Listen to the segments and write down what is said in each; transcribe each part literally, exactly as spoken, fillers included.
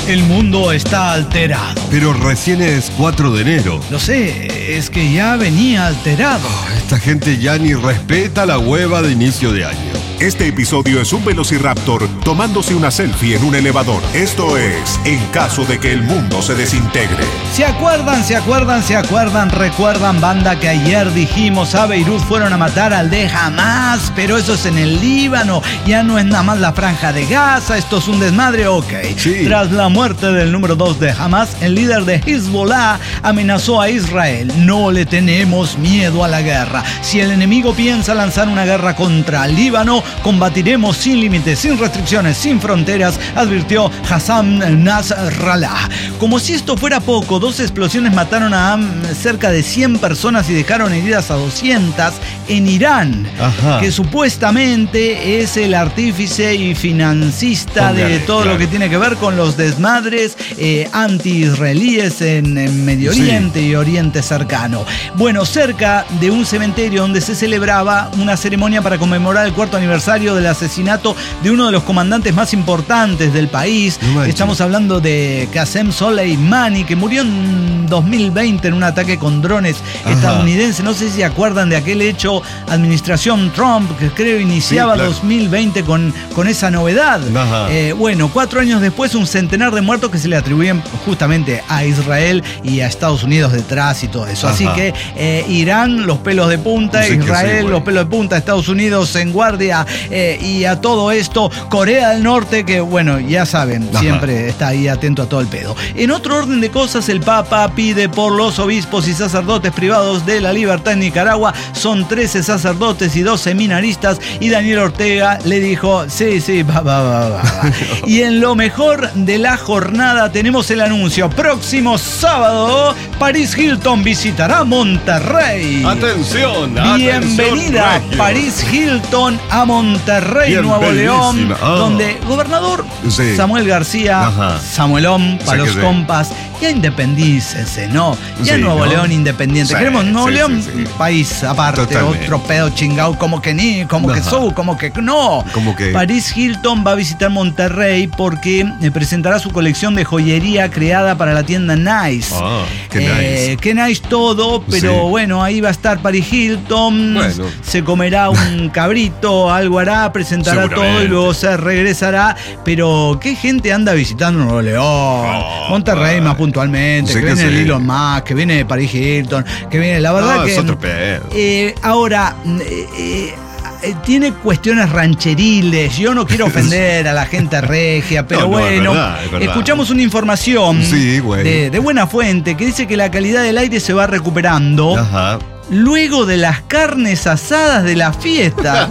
El mundo está alterado. Pero recién es cuatro de enero. Lo sé, es que ya venía alterado. Oh, esta gente ya ni respeta la hueva de inicio de año. Este episodio es un velociraptor tomándose una selfie en un elevador. Esto es En caso de que el mundo se desintegre. ¿Se acuerdan, se acuerdan, se acuerdan? Recuerdan, banda, que ayer dijimos a Beirut fueron a matar al de Hamas, pero eso es en el Líbano, ya no es nada más la franja de Gaza, esto es un desmadre, ok. Sí. Tras la muerte del número dos de Hamas, el líder de Hezbollah amenazó a Israel. No le tenemos miedo a la guerra. Si el enemigo piensa lanzar una guerra contra el Líbano, combatiremos sin límites, sin restricciones, sin fronteras, advirtió Hassan Nasrallah. Como si esto fuera poco, dos explosiones mataron a cerca de cien personas y dejaron heridas a doscientas en Irán, Ajá. que supuestamente es el artífice y financista Póngale, de todo claro. lo que tiene que ver con los desmadres eh, anti-israelíes en, en Medio Oriente sí. y Oriente Cercano. Bueno, cerca de un cementerio donde se celebraba una ceremonia para conmemorar el cuarto aniversario del asesinato de uno de los comandantes más importantes del país. No Estamos hablando de Qasem Soleimani, que murió en dos mil veinte en un ataque con drones Ajá. estadounidenses. No sé si se acuerdan de aquel hecho, administración Trump, que creo iniciaba sí, claro. dos mil veinte con, con esa novedad. Eh, bueno, cuatro años después, un centenar de muertos que se le atribuyen justamente a Israel y a Estados Unidos detrás y todo eso. Ajá. Así que eh, Irán, los pelos de punta, sí Israel, sí, los pelos de punta, Estados Unidos en guardia. Eh, y a todo esto, Corea del Norte, que bueno, ya saben, Ajá. siempre está ahí atento a todo el pedo. En otro orden de cosas, el Papa pide por los obispos y sacerdotes privados de la libertad en Nicaragua. Son trece sacerdotes y dos seminaristas, y Daniel Ortega le dijo, sí, sí, va, va, va, va. Y en lo mejor de la jornada tenemos el anuncio. Próximo sábado, Paris Hilton visitará Monterrey. Atención, bienvenida atención, Paris Hilton a Monterrey, Bien, Nuevo bellísima. León, oh. donde gobernador sí. Samuel García, Ajá. Samuelón, para los compas, ya independícese, ¿no? Ya sí, Nuevo ¿no? León independiente. Sí, Queremos Nuevo sí, León, sí, sí. país aparte, Totalmente. Otro pedo chingado, como que ni, como Ajá. que su, como que no. Como que... Paris Hilton va a visitar Monterrey porque presentará su colección de joyería creada para la tienda Nice. Oh, qué eh, nice. Qué nice todo, pero sí. bueno, ahí va a estar Paris Hilton, bueno. se comerá un cabrito, algo hará, presentará todo y luego se regresará. Pero qué gente anda visitando Nuevo León, oh, Monterrey oh, más puntualmente, que, que viene el sí. Elon Musk, que viene Paris Hilton, que viene, la verdad no, que... Es otro pedo. Eh, ahora... Eh, eh, tiene cuestiones rancheriles. Yo no quiero ofender a la gente regia, pero no, no, bueno, es verdad, es verdad. Escuchamos una información sí, de, de buena fuente que dice que la calidad del aire se va recuperando Ajá. luego de las carnes asadas de la fiesta.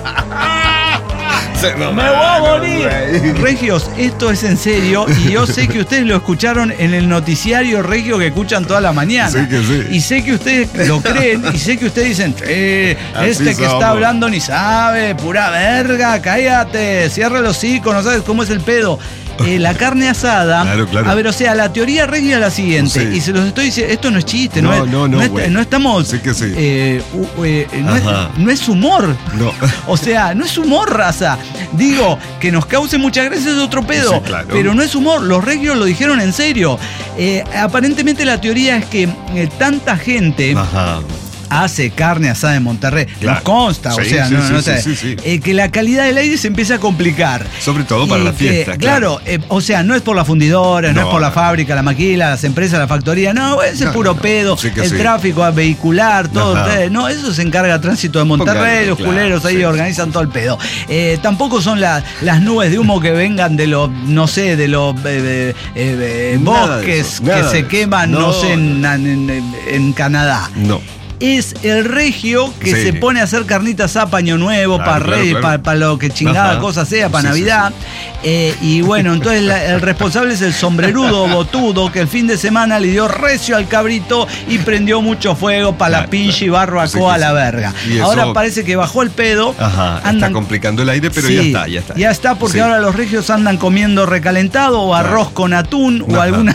No, me voy a morir. Regios, esto es en serio y yo sé que ustedes lo escucharon en el noticiario regio que escuchan toda la mañana. Sí que sí. Y sé que ustedes lo creen y sé que ustedes dicen, eh, este que somos. Está hablando ni sabe, pura verga, cállate, cierra el hocico, no sabes cómo es el pedo. Eh, la carne asada, claro, claro. a ver, o sea, la teoría regia es la siguiente, sí. y se los estoy diciendo, esto no es chiste, no, no, es, no, no, no, es, no estamos, sí que sí. eh, uh, eh, no, es, no es humor, no. o sea, no es humor, raza, digo, que nos cause mucha gracia es otro pedo, sí, claro. pero no es humor, los regios lo dijeron en serio, eh, aparentemente la teoría es que eh, tanta gente... Ajá. hace carne asada en Monterrey. Claro. Nos consta, sí, o sea, sí, no, sí, no sí, sé, sí, sí. Eh, que la calidad del aire se empieza a complicar. Sobre todo para y la fiesta. Que, claro, claro eh, o sea, no es por la fundidora, no, no es por la fábrica, la maquila, las empresas, la factoría, no, ese no, es puro no, pedo, sí el sí. tráfico vehicular, todo, eh, no, eso se encarga Tránsito de Monterrey, Póngale, los claro, culeros ahí sí. organizan todo el pedo. Eh, tampoco son la, las nubes de humo que vengan de los, no sé, de los eh, eh, eh, bosques que se queman, no, no sé, en, en, en Canadá. No. Es el regio que sí. se pone a hacer carnitas a paño nuevo, claro, para claro, rey, claro. para pa lo que chingada Ajá. cosa sea, para sí, Navidad. Sí, sí. Eh, y bueno, entonces la, el responsable es el sombrerudo botudo que el fin de semana le dio recio al cabrito y prendió mucho fuego para claro, la pinche claro. barbacoa sí, a la verga. Ahora eso... parece que bajó el pedo. Ajá, andan... está complicando el aire, pero sí, ya está, ya está. Ya está, porque sí. ahora los regios andan comiendo recalentado o arroz claro. con atún Ajá. o alguna...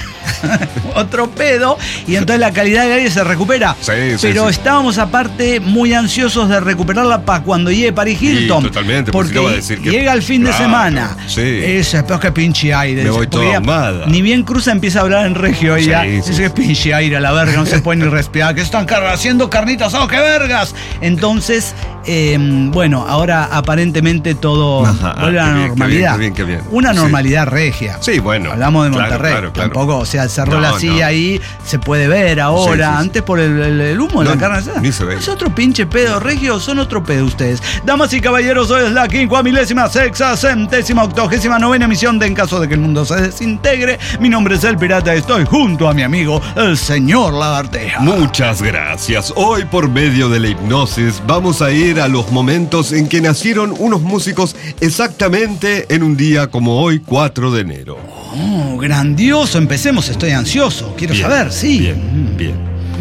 otro pedo, y entonces la calidad del aire se recupera. Sí, sí, Pero sí. estábamos aparte muy ansiosos de recuperarla para cuando llegue Paris Hilton. Sí, totalmente, porque porque no va a decir que- llega el fin Claro, de semana. sí. Ese, pero que pinche aire. Me voy Porque toda ya ahumada. Ni bien cruza empieza a hablar en regio y Sí, ya. sí, Dice sí. que pinche aire a la verga, no se puede ni respirar. Que están car- haciendo carnitas asadas, qué vergas. Entonces, eh, bueno, ahora aparentemente todo Ajá, vuelve a qué la bien, qué normalidad. bien, qué bien, qué bien. Una Sí. normalidad regia. Sí, bueno. Hablamos de Claro, Monterrey. claro, claro. Tampoco, o sea, cerró No, la silla no. ahí, se puede ver ahora. Sí, sí, sí. Antes por el, el- el humo de No, la carne asada. ni se ve. Es otro pinche pedo, regio, son otro pedo ustedes. Damas y caballeros, hoy es la quincuamilésima, sexagésima, octogésima novena emisión de En caso de que el mundo se desintegre. Mi nombre es El Pirata y estoy junto a mi amigo, el señor Lagarteja. Muchas gracias. Hoy, por medio de la hipnosis, vamos a ir a los momentos en que nacieron unos músicos exactamente en un día como hoy, cuatro de enero. Oh, grandioso, empecemos, estoy ansioso. Quiero Bien, saber, sí. Bien, bien.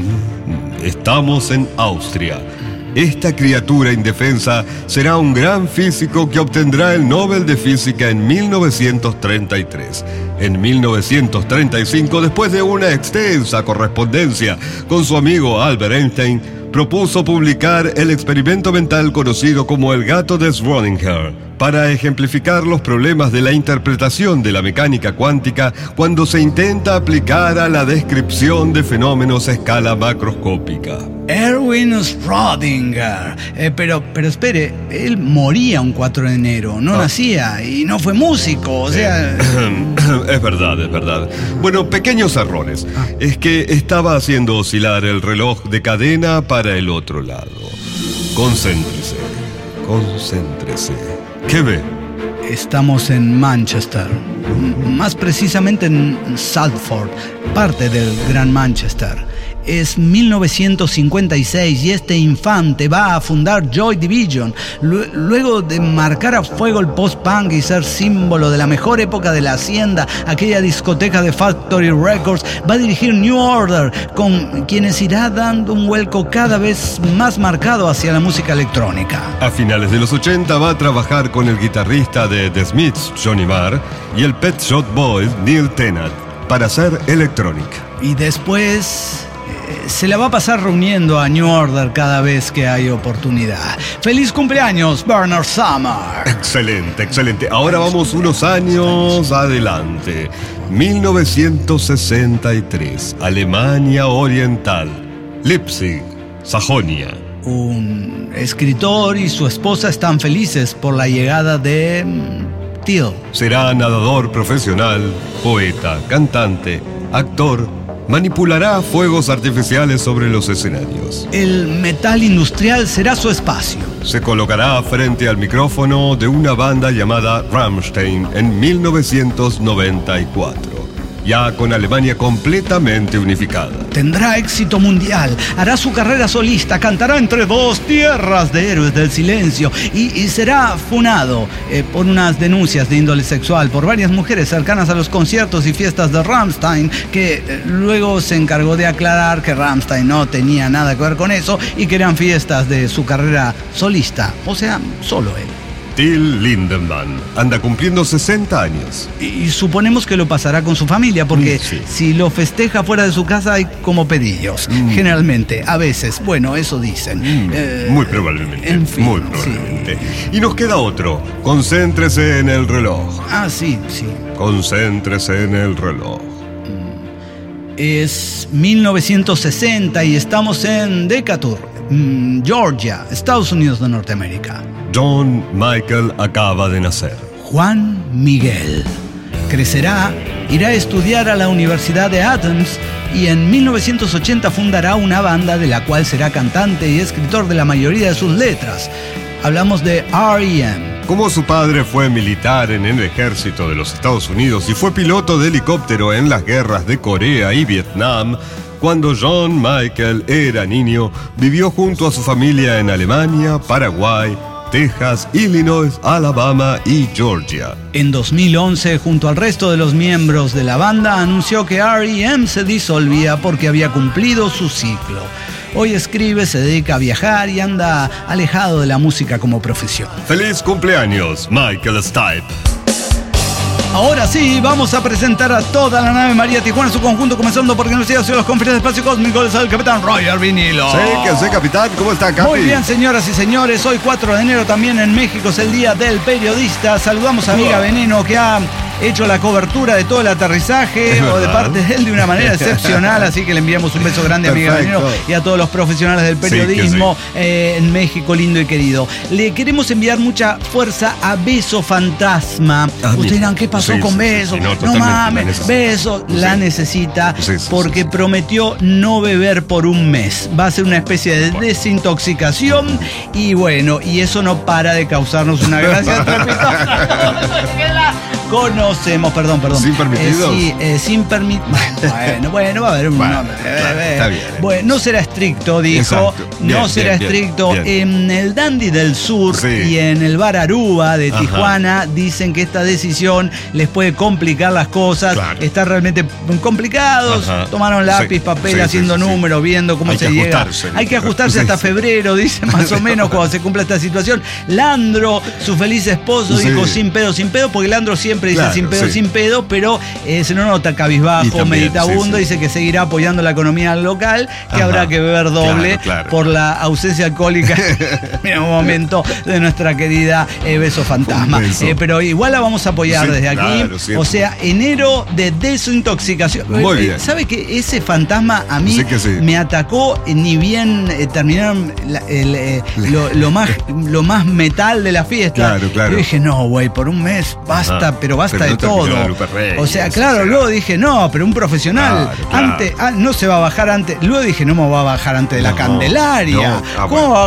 Estamos en Austria. Esta criatura indefensa será un gran físico que obtendrá el Nobel de Física en mil novecientos treinta y tres. En mil novecientos treinta y cinco, después de una extensa correspondencia con su amigo Albert Einstein, propuso publicar el experimento mental conocido como el gato de Schrödinger, para ejemplificar los problemas de la interpretación de la mecánica cuántica cuando se intenta aplicar a la descripción de fenómenos a escala macroscópica. Erwin Schrödinger. Eh, pero, pero espere, él moría un cuatro de enero, no Ah. nacía y no fue músico, o sea... Es verdad, es verdad. Bueno, pequeños errores. Es que estaba haciendo oscilar el reloj de cadena para el otro lado. Concéntrese, concéntrese. ¿Qué ve? Estamos en Manchester, m- más precisamente en Salford, parte del Gran Manchester. Es mil novecientos cincuenta y seis y este infante va a fundar Joy Division. Lu- Luego de marcar a fuego el post-punk y ser símbolo de la mejor época de la Hacienda, aquella discoteca de Factory Records, va a dirigir New Order, con quienes irá dando un vuelco cada vez más marcado hacia la música electrónica. A finales de los ochenta va a trabajar con el guitarrista de The Smiths, Johnny Marr, y el Pet Shop Boys, Neil Tennant, para hacer Electronic. Y después eh, se la va a pasar reuniendo a New Order cada vez que hay oportunidad. ¡Feliz cumpleaños, Bernard Summer! Excelente, excelente. Ahora vamos unos años adelante. mil novecientos sesenta y tres, Alemania Oriental, Leipzig, Sajonia. Un escritor y su esposa están felices por la llegada de mm, Till. Será nadador profesional, poeta, cantante, actor. Manipulará fuegos artificiales sobre los escenarios. El metal industrial será su espacio. Se colocará frente al micrófono de una banda llamada Rammstein en mil novecientos noventa y cuatro, ya con Alemania completamente unificada. Tendrá éxito mundial, hará su carrera solista, cantará entre dos tierras de héroes del silencio y, y será funado eh, por unas denuncias de índole sexual por varias mujeres cercanas a los conciertos y fiestas de Rammstein, que eh, luego se encargó de aclarar que Rammstein no tenía nada que ver con eso y que eran fiestas de su carrera solista, o sea, solo él. Till Lindemann anda cumpliendo sesenta años. Y suponemos que lo pasará con su familia, porque Mm, sí. si lo festeja fuera de su casa hay como pedillos. Mm. Generalmente, a veces, bueno, eso dicen. Mm, Eh, muy probablemente. En fin, muy sí. probablemente. Y nos queda otro. Concéntrese en el reloj. Ah, sí, sí. Concéntrese en el reloj. Es mil novecientos sesenta y estamos en Decatur, mm, Georgia, Estados Unidos de Norteamérica. John Michael acaba de nacer. Juan Miguel. Crecerá, irá a estudiar a la Universidad de Athens y en mil novecientos ochenta fundará una banda de la cual será cantante y escritor de la mayoría de sus letras. Hablamos de R E M. Como su padre fue militar en el ejército de los Estados Unidos y fue piloto de helicóptero en las guerras de Corea y Vietnam, cuando John Michael era niño, vivió junto a su familia en Alemania, Paraguay, Texas, Illinois, Alabama y Georgia. En dos mil once, junto al resto de los miembros de la banda, anunció que R E M se disolvía porque había cumplido su ciclo. Hoy escribe, se dedica a viajar y anda alejado de la música como profesión. ¡Feliz cumpleaños, Michael Stipe! Ahora sí, vamos a presentar a toda la nave María Tijuana en su conjunto, comenzando por Universidad de los Conferencias de Espacio Cósmico, les habla el capitán Roger Vinilo. Sí, que sé, capitán. ¿Cómo está, Capi? Muy bien, señoras y señores. Hoy, cuatro de enero, también en México es el Día del Periodista. Saludamos a amiga Veneno, que ha hecho la cobertura de todo el aterrizaje, o de parte de él, de una manera excepcional. Así que le enviamos un beso grande a amiga Veneno y a todos los profesionales del periodismo sí, sí. Eh, en México, lindo y querido. Le queremos enviar mucha fuerza a Beso Fantasma. Ah, Ustedes dirán, ¿qué pasó sí, con sí, Beso? Sí, sí, no, no mames, Beso sí. la necesita sí, sí, porque sí, sí. prometió no beber por un mes. Va a ser una especie de desintoxicación y bueno, y eso no para de causarnos una gracia estrepitosa. Conocemos, perdón, perdón. ¿Sin permitidos? Eh, sí, eh, sin permitidos. Bueno, bueno, va a haber un bueno, nombre. Claro, eh, está bien. Bueno, no será estricto, dijo. Bien, no será bien, estricto. Bien, bien. En el Dandy del Sur sí. y en el Bar Aruba de Ajá. Tijuana dicen que esta decisión les puede complicar las cosas. Claro. Está realmente complicados. Ajá. Tomaron lápiz, sí. papel, sí, haciendo sí, sí, números, sí. viendo cómo Hay se que llega. Ajustarse, Hay que ajustarse sí, hasta sí. febrero, dicen más o menos, cuando se cumpla esta situación. Landro, su feliz esposo, sí. dijo sin pedo, sin pedo, porque Landro siempre dice claro, sin pedo, sí. sin pedo, pero eh, se no nota cabizbajo, también, meditabundo, sí, sí. dice que seguirá apoyando la economía local, que Ajá. habrá que beber doble claro, claro. por la ausencia alcohólica en un momento de nuestra querida eh, Beso Fantasma. Eh, pero igual la vamos a apoyar sí, desde aquí. Claro, o sea, enero de desintoxicación. Muy bien. ¿Sabe que ese fantasma a mí sí sí. me atacó ni bien eh, terminaron la, el, eh, lo, lo, más, lo más metal de la fiesta? Claro, claro. Yo dije, no, güey, por un mes basta, Ajá. pero basta pero no de todo. Reyes, o sea, claro, o sea, luego dije, no, pero un profesional claro, claro. antes ah, no se va a bajar antes. Luego dije, no me va a bajar antes de la no, Candelaria. No. Ah, ¿Cómo bueno. va a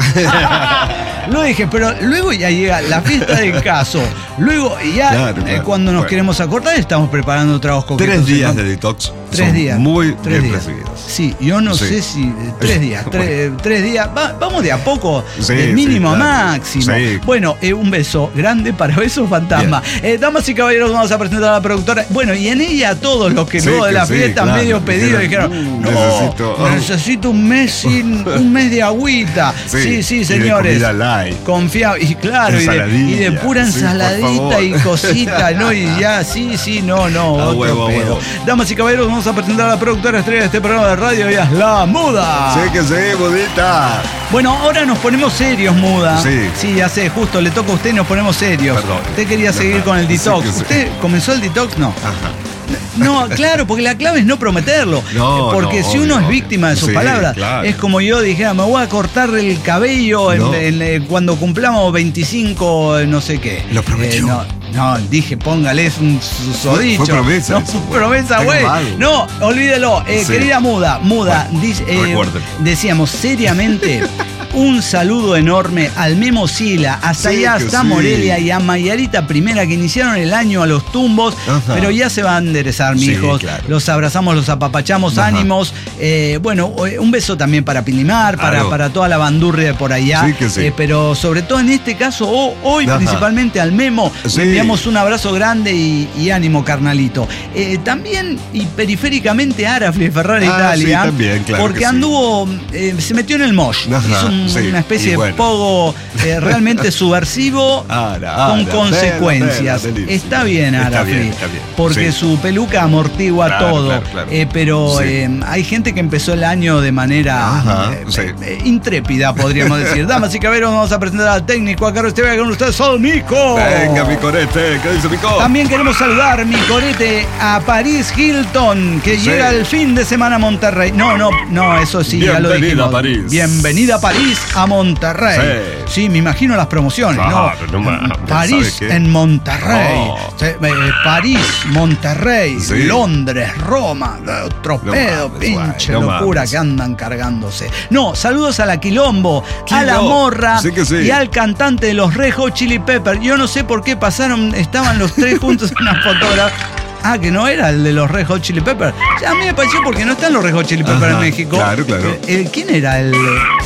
bajar? Luego dije, pero luego ya llega la fiesta del caso. Luego ya claro, claro. Eh, cuando nos bueno. queremos acordar estamos preparando tragos coquetos. Tres días de detox. Tres son días. Muy tres bien días. recibidos. Sí, yo no sí. sé si eh, tres días. Tres, tres días. Va, vamos de a poco, sí, de mínimo sí, a claro. máximo. Sí. Bueno, eh, un beso grande para Beso Fantasma. Eh, damas y caballeros, vamos a presentar a la productora. Bueno, y en ella todos los que sí, luego de la sí, fiesta claro, medio pedido dijeron, dijeron no, necesito, oh. necesito un mes sin un mes de agüita. Sí, sí, sí señores. Confiado. Y claro, y de, y de pura ensaladita sí, y cosita, ¿no? Y ya, sí, sí, no, no, ah, otro huevo, pedo. Huevo. Damas y caballeros, vamos a presentar a la productora estrella de este programa de radio, ella es La Muda. Sí, que sí, Mudita. Bueno, ahora nos ponemos serios, Muda. Sí. Sí, ya sé, justo le toca a usted y nos ponemos serios. Perdón. Usted quería seguir Ajá. con el detox. Sí, ¿Usted sí. comenzó el detox? No. Ajá. No, claro, porque la clave es no prometerlo. No, porque no, si uno obvio, es víctima de sus sí, palabras, claro. es como yo dijera, me voy a cortar el cabello no. en, en, cuando cumplamos veinticinco, no sé qué. Lo prometió. Eh, no, no, dije, póngale un susodicho. Fue promesa. No, fue promesa, güey. No, olvídelo. Eh, sí. Querida Muda, Muda, bueno, dice, eh, decíamos seriamente. Un saludo enorme al Memo Sila, hasta sí, allá, hasta sí. Morelia y a Mayarita Primera, que iniciaron el año a los tumbos, Ajá. pero ya se va a enderezar, sí, mijos. Claro. Los abrazamos, los apapachamos, Ajá. ánimos. Eh, bueno, un beso también para Pilimar, para, claro. para toda la bandurria de por allá. Sí, que sí. Eh, pero sobre todo en este caso, oh, hoy Ajá. principalmente al Memo, sí. le enviamos un abrazo grande y, y ánimo, carnalito. Eh, también, y periféricamente, a Arafli Ferrari ah, Italia, sí, también, claro porque anduvo, eh, se metió en el mosh. Hizo un Sí, una especie bueno. de pogo eh, realmente subversivo ara, con ara, consecuencias. Vela, vela, está bien, Arafli, porque sí. su peluca amortigua claro, todo. Claro, claro. Eh, pero sí. eh, hay gente que empezó el año de manera Ajá, eh, sí. eh, intrépida, podríamos decir. Damas y caballeros, vamos a presentar al técnico a Carlos Esteve con ustedes, Sol Mico. Venga, mi corete, ¿qué dice Mico? También queremos saludar, mi corete, a Paris Hilton, que sí. llega el fin de semana a Monterrey. No, no, no, eso sí, Bienvenida ya lo dijimos. A París. Bienvenida a París, a Monterrey. Sí. sí, me imagino las promociones, claro, ¿no? no, no París en Monterrey. Oh. Sí, eh, París, Monterrey, sí. Londres, Roma. Otro no pedo, mames, pinche no locura mames. Que andan cargándose. No, saludos a la Quilombo, Quilombo. a la Morra sí sí. y al cantante de los Red Hot Chili Peppers. Yo no sé por qué pasaron, estaban los tres juntos en una fotografía. Ah, que no era el de los Red Hot Chili Peppers. O sea, a mí me pareció porque no están los Red Hot Chili Peppers Ajá, en México. Claro, claro. El, el, ¿Quién era el...?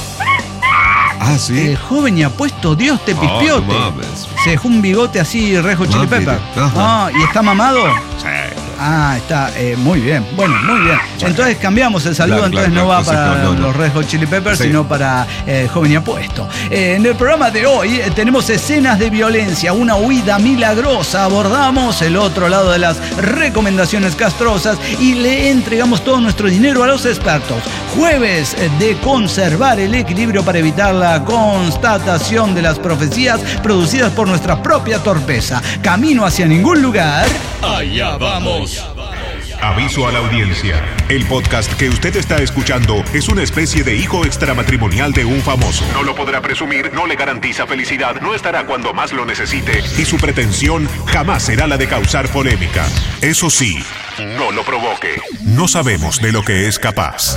Ah, sí. El joven y apuesto Dios te pispiote. Oh, no se dejó un bigote así, Red Hot Chili Peppers. Ah, ¿y está mamado? Sí. Ah, está, eh, muy bien, bueno, muy bien. Entonces cambiamos el saludo, Claro, entonces claro, no va claro, para no, no, no. los Red Hot Chili Peppers, Sí. sino para eh, Joven y Apuesto. Eh, en el programa de hoy eh, tenemos escenas de violencia, una huida milagrosa, abordamos el otro lado de las recomendaciones castrosas y le entregamos todo nuestro dinero a los expertos. Jueves de conservar el equilibrio para evitar la constatación de las profecías producidas por nuestra propia torpeza. Camino hacia ningún lugar. Allá vamos. Aviso a la audiencia. El podcast que usted está escuchando es una especie de hijo extramatrimonial de un famoso. No lo podrá presumir, no le garantiza felicidad, no estará cuando más lo necesite y su pretensión jamás será la de causar polémica. Eso sí, no lo provoque. No sabemos de lo que es capaz.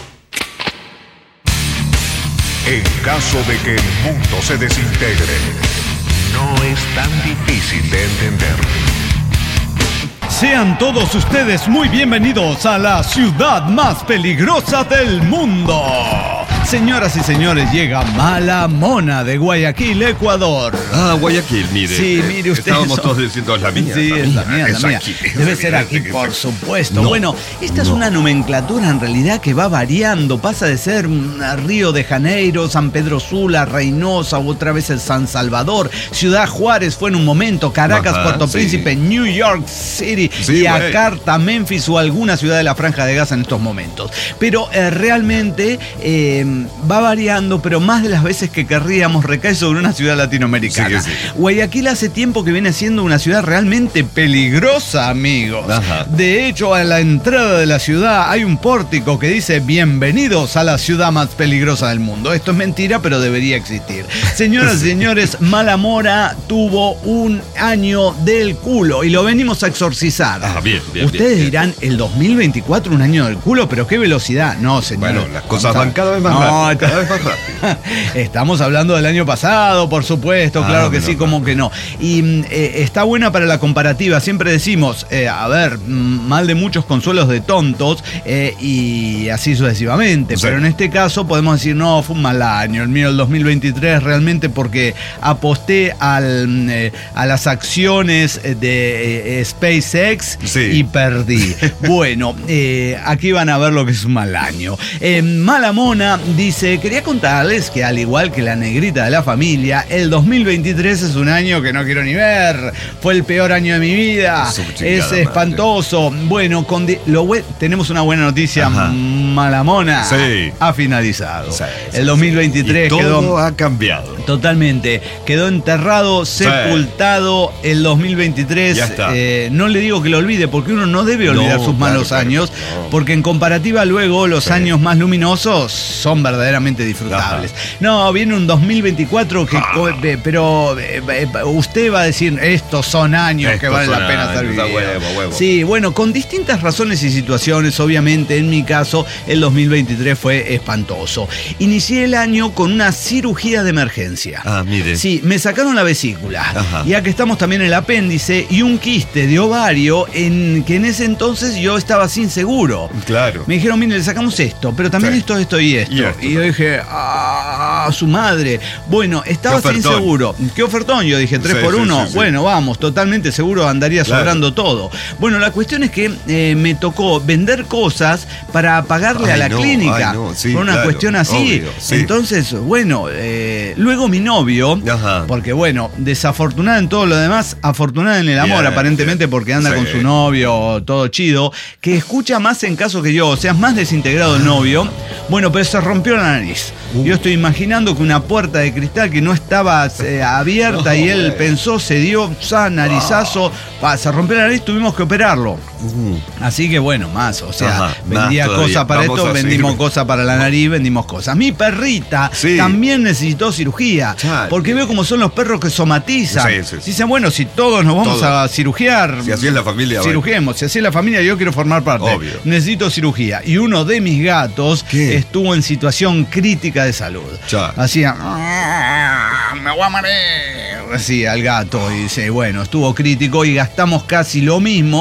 En caso de que el mundo se desintegre, no es tan difícil de entender. Sean todos ustedes muy bienvenidos a la ciudad más peligrosa del mundo. Señoras y señores, llega Mala Mona de Guayaquil, Ecuador. Ah, Guayaquil, mire. Sí, mire usted. Estábamos eso. todos diciendo es la mía. Sí, es la mía, es la mía. aquí, Debe es ser aquí, evidente que por es- supuesto. No, Bueno, esta es no. una nomenclatura en realidad que va variando. Pasa de ser mm, Río de Janeiro, San Pedro Sula, Reynosa, otra vez el San Salvador. Ciudad Juárez fue en un momento, Caracas, Ajá, Puerto sí. Príncipe, New York City Sí, y güey. Yakarta, Memphis o alguna ciudad de la Franja de Gaza en estos momentos. Pero eh, realmente eh, va variando, pero más de las veces que querríamos recae sobre una ciudad latinoamericana. Sí, sí. Guayaquil hace tiempo que viene siendo una ciudad realmente peligrosa, amigos. Ajá. De hecho, a la entrada de la ciudad hay un pórtico que dice bienvenidos a la ciudad más peligrosa del mundo. Esto es mentira, pero debería existir. Señoras y señores, Mala Mona tuvo un año del culo y lo venimos a exorcizar. Ah, bien, bien, Ustedes bien, bien. dirán, el dos mil veinticuatro un año del culo, pero qué velocidad. No, señor. Bueno, las cosas van cada vez más No, rápido. Cada vez más rápido. Estamos hablando del año pasado, por supuesto, Ah, claro que menos sí, mal. como que no. Y mm, eh, está buena para la comparativa. Siempre decimos, eh, a ver, mm, mal de muchos consuelos de tontos eh, y así sucesivamente. Sí. Pero en este caso podemos decir, no, fue un mal año. El mío, el dos mil veintitrés, realmente porque aposté al, mm, eh, a las acciones de eh, SpaceX Sí. y perdí. Bueno, eh, aquí van a ver lo que es un mal año. Eh, Mala Mona dice, quería contarles que al igual que la negrita de la familia, el dos mil veintitrés es un año que no quiero ni ver. Fue el peor año de mi vida. Su chingada Es madre. espantoso. Bueno, con di- lo bue- tenemos una buena noticia. Ajá. Mala Mona Sí. ha finalizado. Sí, sí, el dos mil veintitrés Y todo quedó... ha cambiado. Totalmente. Quedó enterrado, sepultado el dos mil veintitrés. Ya está. Eh, no le digo que lo olvide, porque uno no debe olvidar No, sus claro, malos claro, años, no. porque en comparativa luego los Sí. años más luminosos son verdaderamente disfrutables. No, viene un dos mil veinticuatro que... Ah. co- eh, pero eh, eh, usted va a decir, estos son años que Estos vale la son pena estar años, a viviendo. huevo, huevo. Sí, bueno, con distintas razones y situaciones, obviamente, en mi caso, el dos mil veintitrés fue espantoso. Inicié el año con una cirugía de emergencia. Ah, mire. Sí, me sacaron la vesícula. Ajá. Y acá estamos también el apéndice y un quiste de ovario en que en ese entonces yo estaba sin seguro. Claro. Me dijeron, mire, le sacamos esto, pero también Sí. esto, esto y esto. Y esto. Y yo dije, ah, su madre. Bueno, estaba Qué sin ofertón. seguro. ¿Qué ofertón? Yo dije, tres Sí, por sí, uno. sí, sí. Bueno, vamos, totalmente seguro andaría Claro. sobrando todo. Bueno, la cuestión es que eh, me tocó vender cosas para pagarle Ay, a la no, clínica. ay, no, sí, Fue una claro, cuestión así. obvio, sí. Entonces, bueno, eh, luego mi novio, Ajá. porque bueno, desafortunada en todo lo demás, afortunada en el amor, Bien, aparentemente bien. porque anda Sí. con su novio, todo chido, que escucha más en caso que yo, o sea, es más desintegrado el novio. Bueno, pero se rompió la nariz. Uh. Yo estoy imaginando que una puerta de cristal que no estaba eh, abierta No, y él güey. pensó, se dio sa, narizazo, pa, se rompió la nariz, tuvimos que operarlo. Uh, Así que bueno, más, o sea, Ajá, más vendía todavía. cosas para Vamos esto, a vendimos seguir. cosas para la nariz, vendimos cosas. Mi perrita Sí. también necesitó cirugía, Chale. porque veo como son los perros que somatizan. Sí, sí, sí. Dicen, bueno, si todos nos vamos Todos. a cirugiar, Si así es la familia, bueno. cirugiemos. Si así es la familia, yo quiero formar parte. Obvio. Necesito cirugía. Y uno de mis gatos ¿Qué? estuvo en situación crítica de salud. Chale. Hacía, "Ah, me voy a morir", así al gato. Y dice, bueno, estuvo crítico y gastamos casi lo mismo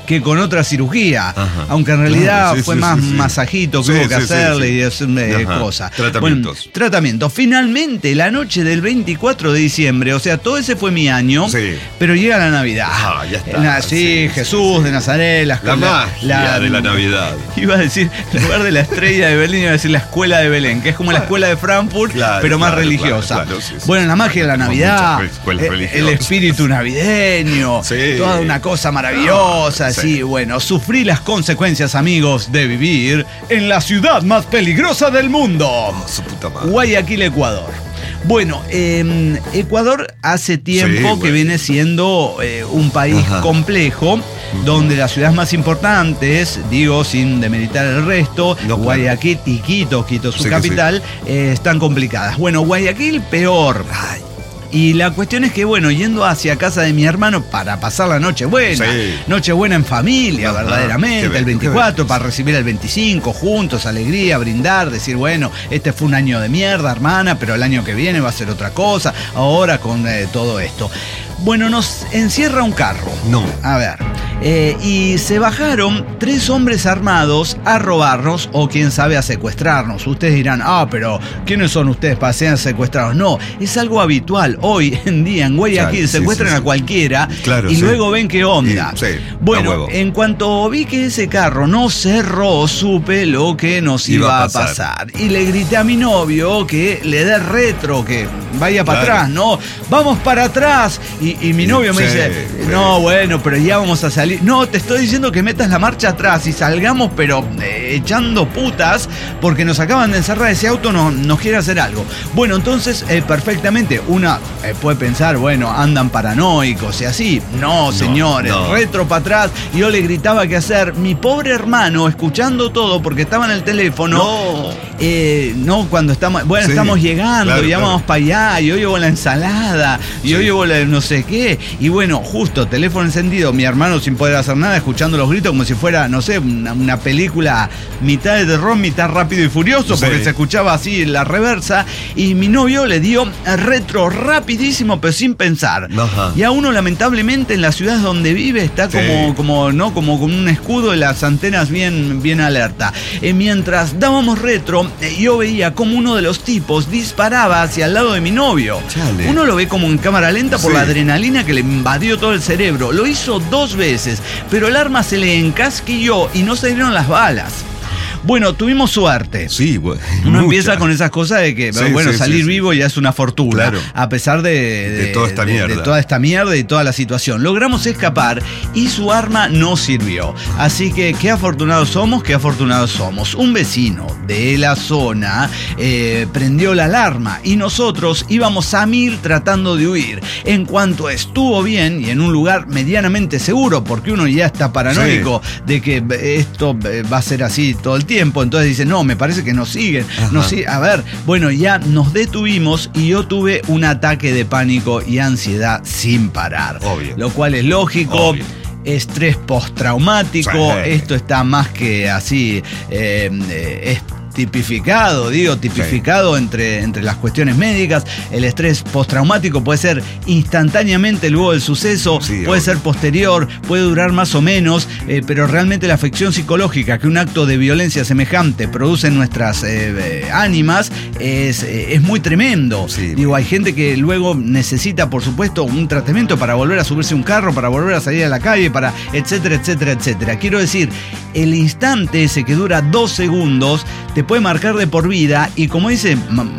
que con otra cirugía. Ajá. Aunque en realidad claro, sí, fue sí, más sí, sí. masajito que sí, hubo que sí, hacerle sí, sí. y hacer eh, cosas. Tratamientos. Bueno, tratamientos. Finalmente, la noche del veinticuatro de diciembre, o sea, todo ese fue mi año, sí. pero llega la Navidad. Ah, ya está. Na, sí, sí, Jesús sí, sí. de Nazaret, la escuela. La magia la, de la Navidad. Iba a decir, en lugar de la estrella de Belén, iba a decir la escuela de Belén, que es como la escuela de Frankfurt, claro, pero más claro, religiosa. Claro, claro, sí, sí. Bueno, la magia de la Navidad, el, el espíritu navideño, sí. toda una cosa maravillosa. Ah, sí. sí, bueno, sufrí las consecuencias, amigos, de vivir en la ciudad más peligrosa del mundo. Oh, su puta madre. Guayaquil, Ecuador. Bueno, eh, Ecuador hace tiempo sí, bueno. que viene siendo eh, un país Ajá. complejo, uh-huh. donde las ciudades más importantes, digo sin demeritar el resto, no, Guayaquil claro. y Quito, Quito su sí, capital, sí. eh, están complicadas. Bueno, Guayaquil peor. Ay. Y la cuestión es que, bueno, yendo hacia casa de mi hermano para pasar la noche buena, sí. noche buena en familia, Ajá, verdaderamente, bien, el veinticuatro, para recibir el veinticinco, juntos, alegría, brindar, decir, bueno, este fue un año de mierda, hermana, pero el año que viene va a ser otra cosa, ahora con eh, todo esto. Bueno, nos encierra un carro. No. A ver. Eh, y se bajaron tres hombres armados a robarnos o quién sabe a secuestrarnos. Ustedes dirán, ah, pero ¿quiénes son ustedes para ser secuestrados? No, es algo habitual. Hoy en día en Guayaquil sí, secuestran sí, sí, a cualquiera claro, y sí. luego ven qué onda. Sí, bueno, en cuanto vi que ese carro no cerró, supe lo que nos iba, iba a pasar. pasar. Y le grité a mi novio que le dé retro, que vaya para claro. atrás, ¿no? Vamos para atrás. Y, y mi novio sí, me dice, sí. no, bueno, pero ya vamos a salir. No, te estoy diciendo que metas la marcha atrás y salgamos, pero eh, echando putas, porque nos acaban de encerrar ese auto, no, nos quiere hacer algo. Bueno, entonces, eh, perfectamente, una eh, puede pensar, bueno, andan paranoicos y así. No, señores, no, no. retro para atrás. Yo le gritaba qué hacer. Mi pobre hermano, escuchando todo, porque estaba en el teléfono. No, eh, no cuando estamos, bueno, sí, estamos llegando, claro, ya vamos claro. para allá, yo llevo la ensalada, yo sí. llevo la no sé qué. Y bueno, justo, teléfono encendido, mi hermano sin poder hacer nada, escuchando los gritos como si fuera, no sé, una, una película mitad de terror, mitad Rápido y Furioso, sí. porque se escuchaba así en la reversa, y mi novio le dio retro rapidísimo, pero sin pensar. Ajá. Y a uno, lamentablemente, en las ciudades donde vive, está como, sí. como, ¿no? como con un escudo y las antenas bien, bien alerta. Eh, mientras dábamos retro, eh, yo veía como uno de los tipos disparaba hacia el lado de mi novio. Chale. Uno lo ve como en cámara lenta por sí. la adrenalina que le invadió todo el cerebro. Lo hizo dos veces, pero el arma se le encasquilló y no salieron las balas. Bueno, tuvimos suerte. Sí, bueno, uno mucha. empieza con esas cosas de que, sí, bueno, sí, salir sí, vivo sí. ya es una fortuna. Claro. A pesar de, de, de toda esta de, mierda. De toda esta mierda y toda la situación. Logramos escapar y su arma no sirvió. Así que, qué afortunados somos, qué afortunados somos. Un vecino de la zona eh, prendió la alarma y nosotros íbamos a mil tratando de huir. En cuanto estuvo bien y en un lugar medianamente seguro, porque uno ya está paranoico sí. de que esto va a ser así todo el tiempo, entonces dice, no, me parece que nos siguen, nos siguen. A ver, bueno, ya nos detuvimos y yo tuve un ataque de pánico y ansiedad sin parar. Obvio. Lo cual es lógico. Obvio. Estrés postraumático, sí. esto está más que así, eh, eh, es tipificado, digo, tipificado sí. entre, entre las cuestiones médicas. El estrés postraumático puede ser instantáneamente luego del suceso, sí, puede obvio. ser posterior, puede durar más o menos, eh, pero realmente la afección psicológica que un acto de violencia semejante produce en nuestras eh, eh, ánimas es, eh, es muy tremendo. Sí, digo, hay gente que luego necesita, por supuesto, un tratamiento para volver a subirse a un carro, para volver a salir a la calle, para etcétera, etcétera, etcétera. Quiero decir, el instante ese que dura dos segundos te puede marcar de por vida y, como dice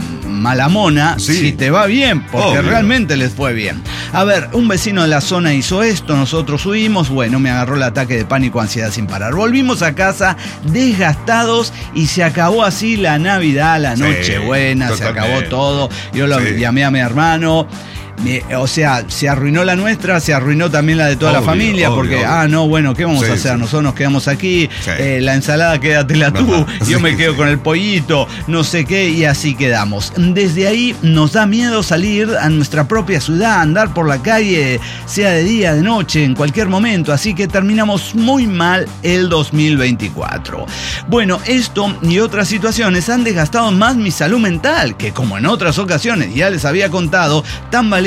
Malamona, sí. si te va bien, porque Obvio. realmente les fue bien. A ver, un vecino de la zona hizo esto, nosotros huimos, bueno, me agarró el ataque de pánico, ansiedad sin parar. Volvimos a casa desgastados y se acabó así la Navidad, la Nochebuena, sí, se acabó todo. Yo lo sí. llamé a mi hermano. O sea, se arruinó la nuestra, se arruinó también la de toda obvio, la familia, obvio, porque, obvio. ah, no, bueno, ¿qué vamos sí, a hacer? Sí. Nosotros nos quedamos aquí, sí. eh, la ensalada quédatela tú, Ajá, yo sí, me quedo sí. con el pollito, no sé qué, y así quedamos. Desde ahí nos da miedo salir a nuestra propia ciudad, andar por la calle, sea de día, de noche, en cualquier momento, así que terminamos muy mal el dos mil veinticuatro. Bueno, esto y otras situaciones han desgastado más mi salud mental, que como en otras ocasiones ya les había contado, tambalea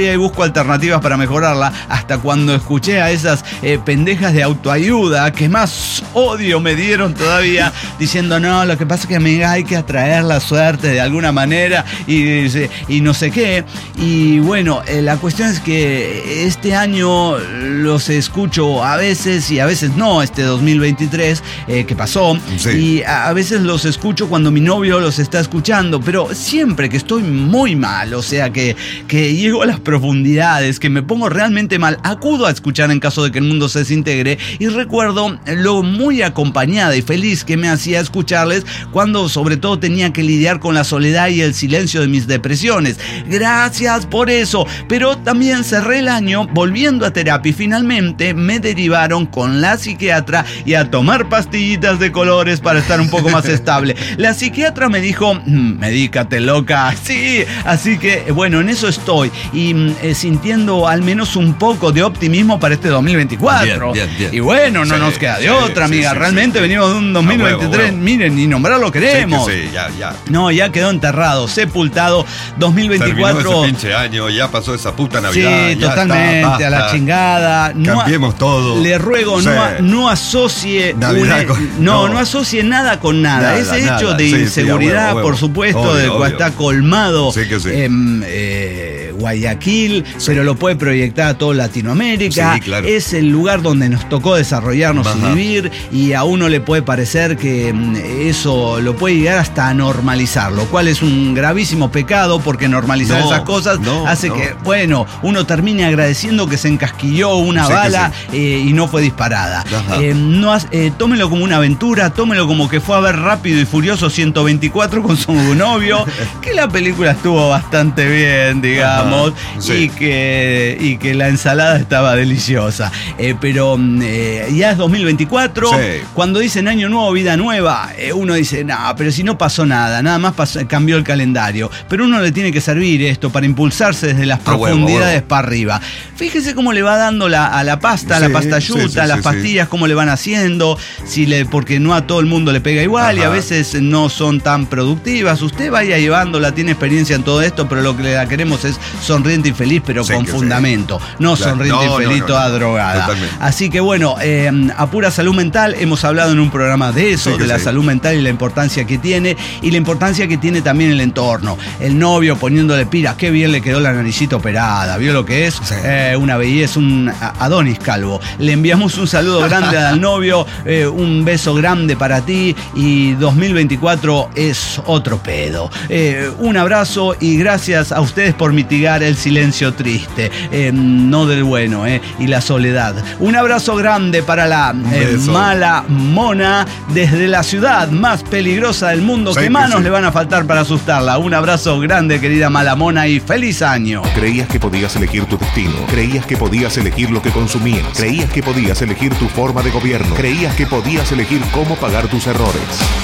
día y busco alternativas para mejorarla, hasta cuando escuché a esas eh, pendejas de autoayuda que más odio me dieron todavía, diciendo, no, lo que pasa es que amiga, hay que atraer la suerte de alguna manera y, y no sé qué. Y bueno, eh, la cuestión es que este año los escucho a veces y a veces no, este dos mil veintitrés eh, que pasó, sí. Y a, a veces los escucho cuando mi novio los está escuchando, pero siempre que estoy muy mal, o sea que, que llego a las profundidades, que me pongo realmente mal, acudo a escuchar en caso de que el mundo se desintegre, y recuerdo lo muy acompañada y feliz que me hacía escucharles cuando sobre todo tenía que lidiar con la soledad y el silencio de mis depresiones. Gracias por eso, pero también cerré el año volviendo a terapia y finalmente me derivaron con la psiquiatra y a tomar pastillitas de colores para estar un poco más estable. La psiquiatra me dijo, medícate loca, sí, así que bueno, en eso estoy y eh, sintiendo al menos un poco de optimismo para este dos mil veinticuatro. Bien, bien, bien. Y bueno, no sí, nos queda de sí, otra, amiga, sí, sí, realmente sí, venimos de un dos mil veintitrés, ah, huevo, huevo. Miren, ni nombrarlo queremos. Sí, sí, ya, ya. No, ya quedó enterrado, sepultado, dos mil veinticuatro. Terminó ese pinche año, ya pasó esa puta Navidad. Sí, totalmente, está, a la chingada. No, cambiemos todo. Le ruego, sí. no, no asocie una, con, no, no, no asocie nada con nada. nada Ese nada. hecho de sí, inseguridad, sí, huevo, por supuesto, obvio, de cual está colmado sí que sí. en eh, Guayaquil, sí. pero lo puede proyectar a toda Latinoamérica. Sí, claro. Es el lugar donde nos tocó desarrollarnos Ajá. y vivir, y a uno le puede parecer que eso lo puede llegar hasta a normalizar, lo cual es un gravísimo pecado, porque normalizar no, esas cosas no, hace no. que, bueno, uno termine agradeciendo que se encasquilló una sí, bala sí. eh, y no fue disparada. Eh, no, eh, tómelo como una aventura, tómelo como que fue a ver Rápido y Furioso ciento veinticuatro con su novio, que la película estuvo bastante bien, digamos, sí. y, que, y que la ensalada estaba deliciosa. Eh, pero eh, ya es dos mil veinticuatro, sí. cuando dicen año nuevo, vida nueva, eh, uno dice, no, pero si no pasó nada, nada más pasó, cambió el calendario. Pero uno le tiene que servir esto para impulsarse desde las ah, profundidades huevo, huevo. para arriba. Fíjese cómo le va dando la, a la pasta, sí, a la pasta yuta, sí, sí, las sí, pastillas, sí. cómo le van haciendo, si le, porque no a todo el mundo le pega igual. Ajá. Y a veces no son tan productivas. Usted vaya llevándola, tiene experiencia en todo esto, pero lo que le queremos es sonriente y feliz, pero sí, con fundamento. Sí. No claro. sonriente no, y feliz no, no, toda no. drogada. Totalmente. Así que bueno, eh, a pura salud mental, hemos hablado en un programa de eso, sí, de la sí. salud mental y la importancia que tiene, y la importancia que tiene también el entorno. El novio poniéndole pilas, qué bien le quedó la naricita operada, ¿vio lo que es? Sí. Eh, una belleza, un Adonis calvo. Le enviamos un saludo grande al novio, eh, un beso grande para ti, y dos mil veinticuatro es otro pedo. Eh, un abrazo y gracias a ustedes por mitigar el silencio triste, eh, no del bueno, eh, y la soledad. Un abrazo grande para la eh, mala mona desde la ciudad más peligrosa del mundo. Sí, ¿Qué manos sí. le van a faltar para asustarla? Un abrazo grande, querida mala mona, y feliz año. Creías que podías elegir tu destino, creías que podías elegir lo que consumías, creías que podías elegir tu forma de gobierno, creías que podías elegir cómo pagar tus errores.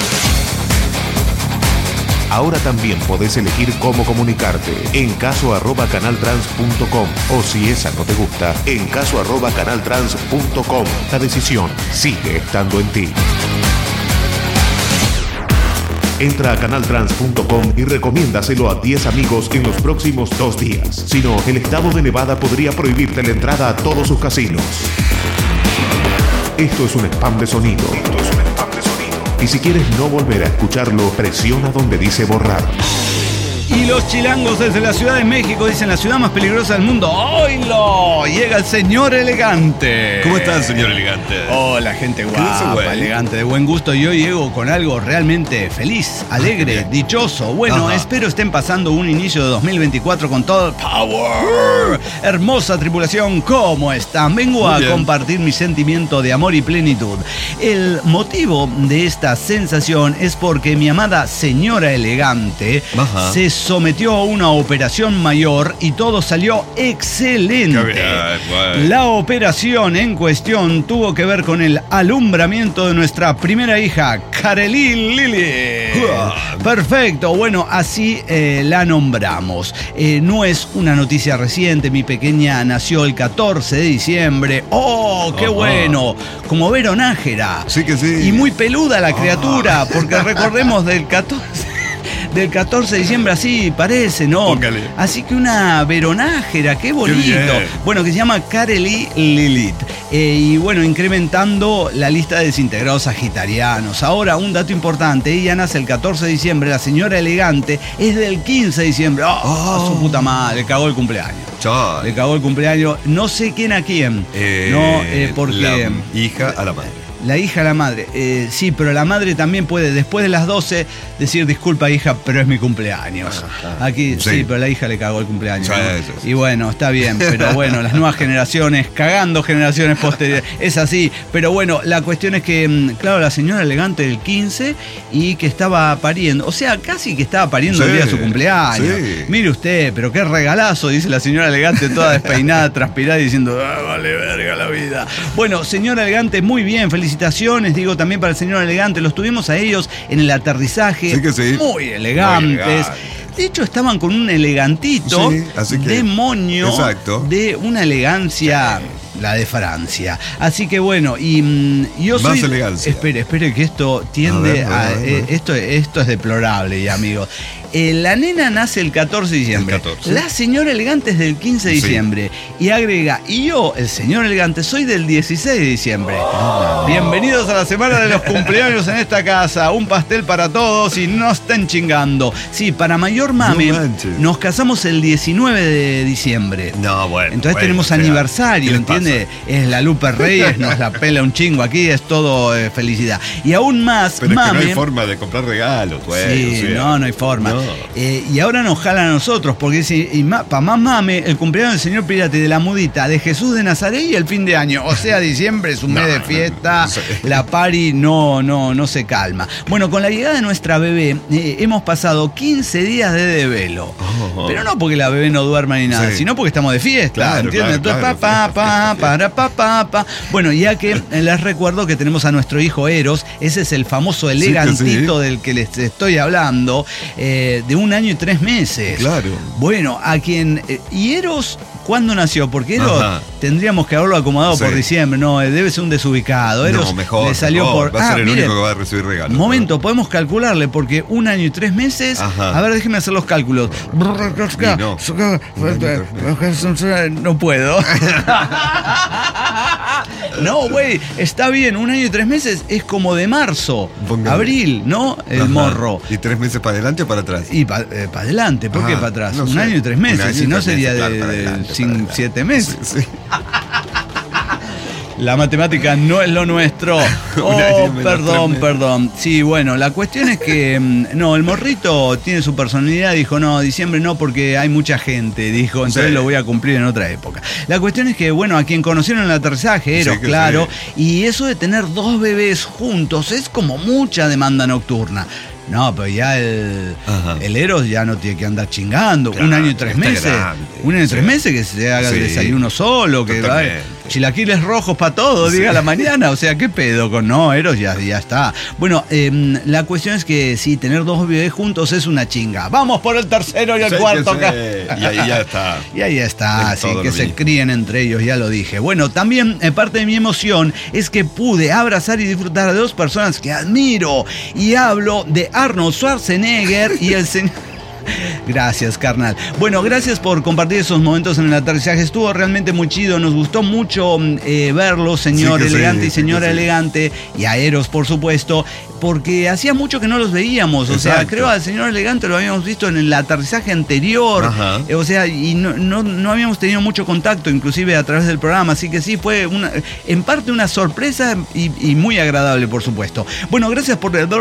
Ahora también podés elegir cómo comunicarte. En caso arroba canaltrans punto com, o si esa no te gusta, en caso arroba canaltrans punto com. La decisión sigue estando en ti. Entra a canaltrans punto com y recomiéndaselo a diez amigos en los próximos dos días. Si no, el estado de Nevada podría prohibirte la entrada a todos sus casinos. Esto es un spam de sonido. Esto es un spam de sonido. Y si quieres no volver a escucharlo, presiona donde dice borrar. Y los chilangos desde la Ciudad de México dicen la ciudad más peligrosa del mundo. ¡Oilo! Llega el señor elegante. ¿Cómo estás, señor elegante? Hola, gente guapa, elegante, de buen gusto. Y hoy llego con algo realmente feliz, alegre, dichoso. Bueno, Ajá. espero estén pasando un inicio de dos mil veinticuatro con todo el power. Hermosa tripulación, ¿cómo están? Vengo Muy a bien. compartir mi sentimiento de amor y plenitud. El motivo de esta sensación es porque mi amada señora elegante Ajá. se sometió a una operación mayor y todo salió excelente. Bien, bueno. La operación en cuestión tuvo que ver con el alumbramiento de nuestra primera hija, Kareli Lili. Uh, Perfecto, bueno, así eh, la nombramos. Eh, no es una noticia reciente, mi pequeña nació el catorce de diciembre. ¡Oh, qué uh-huh. bueno! Como Vero Nájera. Sí que sí. Y muy peluda la criatura, uh. porque recordemos del catorce... del catorce de diciembre, así parece, ¿no? Póngale. Así que una veronájera, qué bonito. Qué Bueno, que se llama Kareli Lilith. Eh, y bueno, incrementando la lista de desintegrados sagitarianos. Ahora, un dato importante, ella nace el catorce de diciembre, la señora elegante es del quince de diciembre. ¡Oh, Oh. su puta madre! Le cagó el cumpleaños. Chao. Le cagó el cumpleaños, no sé quién a quién. Eh, no, eh, porque... La hija a la madre. La hija a la madre. Eh, sí, pero la madre también puede, después de las doce, decir, disculpa hija, pero es mi cumpleaños. Ajá. Aquí, sí. Sí. pero la hija le cagó el cumpleaños. Sí, ¿no? sí, sí. Y bueno, está bien, pero bueno, las nuevas generaciones, cagando generaciones posteriores. Es así. Pero bueno, la cuestión es que, claro, la señora elegante del quince y que estaba pariendo. O sea, casi que estaba pariendo Sí, el día de su cumpleaños. sí. Mire usted, pero qué regalazo, dice la señora elegante, toda despeinada, transpirada, diciendo, ah, vale verga la vida. Bueno, señora elegante, muy bien, felicitaciones, digo también para el señor elegante. Los tuvimos a ellos en el aterrizaje. Sí que sí. Muy elegantes. Muy elegantes. De hecho, estaban con un elegantito Sí, así que- demonio exacto. de una elegancia. La de Francia. Así que bueno, y mm, yo Más soy. elegancia. Espere, espere, que esto tiende A ver, a. a ver, a ver. eh, esto, esto es deplorable, ya, amigos. Eh, la nena nace el catorce de diciembre. El catorce. La señora elegante es del quince de Sí. diciembre. Y agrega, y yo, el señor elegante, soy del dieciséis de diciembre. Bienvenidos a la semana de los cumpleaños en esta casa. Un pastel para todos y no estén chingando. Sí, para mayor mame, No manches. nos casamos el diecinueve de diciembre. No, bueno. Entonces bueno, tenemos o sea, aniversario, ¿qué les ¿entiende? pasa? Es la Lupe Reyes, nos la pela un chingo aquí, es todo eh, felicidad. Y aún más, Pero es que mame. no hay forma de comprar regalos, güey. Sí, o sea, no, no hay forma. no. Eh, y ahora nos jalan a nosotros, porque dice, y ma, pa' más mame, el cumpleaños del señor Pirate de la Mudita, de Jesús de Nazaret y el fin de año. O sea, diciembre es un No, mes de no, fiesta, no sé. la party no, no, no se calma. Bueno, con la llegada de nuestra bebé, eh, hemos pasado quince días de desvelo. Oh. Pero no porque la bebé no duerma ni nada, Sí. sino porque estamos de fiesta, Claro, ¿entiendes? claro, Entonces, claro, pa, pa, pa, para, pa, pa, pa. Bueno, ya que eh, les recuerdo que tenemos a nuestro hijo Eros, ese es el famoso que elegantito sí. del que les estoy hablando, eh, de un año y tres meses. Claro. Bueno, a quien... eh, ¿Y Eros cuándo nació? Porque Eros Ajá. tendríamos que haberlo acomodado Sí. por diciembre. No, eh, debe ser un desubicado. Eros No, mejor. le salió mejor. por... Va a ser el mire, único que va a recibir regalos. momento, podemos calcularle porque un año y tres meses. Ajá. A ver, déjeme hacer los cálculos. no. No puedo. No, güey, está bien, un año y tres meses es como de marzo, Póngale. abril, ¿no? El Ajá. morro. ¿Y tres meses para adelante o para atrás? Y para adelante, ¿por qué Ah, para atrás? no un sé. año y tres Un meses, año y si no tres sería meses, de, claro, para de adelante, sin- para adelante. siete meses. Sí, sí. La matemática no es lo nuestro. Un Oh, año menos perdón, tres meses. perdón. Sí, bueno, la cuestión es que, mm, no, el morrito tiene su personalidad, dijo, no, diciembre no, porque hay mucha gente, dijo, entonces Sí. lo voy a cumplir en otra época. La cuestión es que, bueno, a quien conocieron en el aterrizaje, Eros, Sí que claro, sí. y eso de tener dos bebés juntos es como mucha demanda nocturna. No, pero ya el, Ajá. el Eros ya no tiene que andar chingando. Claro, un año y tres está meses. grande. Un año y tres Sí. meses que se haga el Sí. desayuno solo, que Totalmente. ay, chilaquiles rojos para todo, Sí. diga la mañana. O sea, ¿qué pedo con no, Eros? Ya, ya está. Bueno, eh, la cuestión es que sí, tener dos bebés juntos es una chinga. Vamos por el tercero y el Sí, cuarto que acá. sí. Y ahí ya está. Y ahí está, Es así todo que lo se mismo. críen entre ellos, ya lo dije. Bueno, también eh, parte de mi emoción es que pude abrazar y disfrutar de dos personas que admiro. Y hablo de Arnold Schwarzenegger y el señor... Gracias, carnal. Bueno, gracias por compartir esos momentos en el aterrizaje. Estuvo realmente muy chido. Nos gustó mucho eh, verlos, señor Sí que sí, elegante y sí que señora sí. elegante. Y a Eros, por supuesto. Porque hacía mucho que no los veíamos. O sea, Exacto. creo al señor elegante lo habíamos visto en el aterrizaje anterior. Ajá. Eh, O sea, y no, no, no habíamos tenido mucho contacto, inclusive a través del programa. Así que sí, fue una, en parte una sorpresa y, y muy agradable, por supuesto. Bueno, gracias por el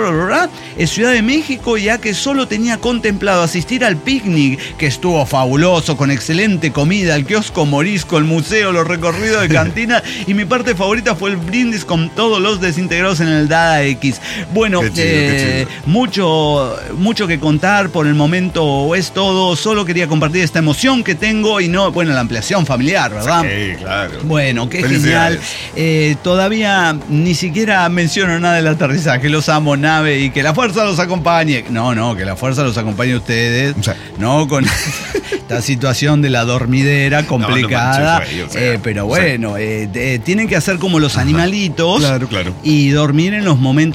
es Ciudad de México, ya que solo tenía contemplado asistir al picnic, que estuvo fabuloso, con excelente comida, el kiosco morisco, el museo, los recorridos de cantina. Y mi parte favorita fue el brindis con todos los desintegrados en el Dada X. Bueno, Qué chido, eh, qué chido. mucho, mucho que contar por el momento, es todo. Solo quería compartir esta emoción que tengo y no, bueno, la ampliación familiar, ¿verdad? Sí, claro. Bueno, qué Felicidades. genial. Eh, todavía ni siquiera menciono nada del aterrizaje. Los amo, nave, y que la fuerza los acompañe. No, no, que la fuerza los acompañe a ustedes. Sí. No, con esta situación de la dormidera complicada. manches, güey, o sea, Eh, pero sí. bueno, eh, eh, tienen que hacer como los animalitos. Claro, claro. Y dormir en los momentos así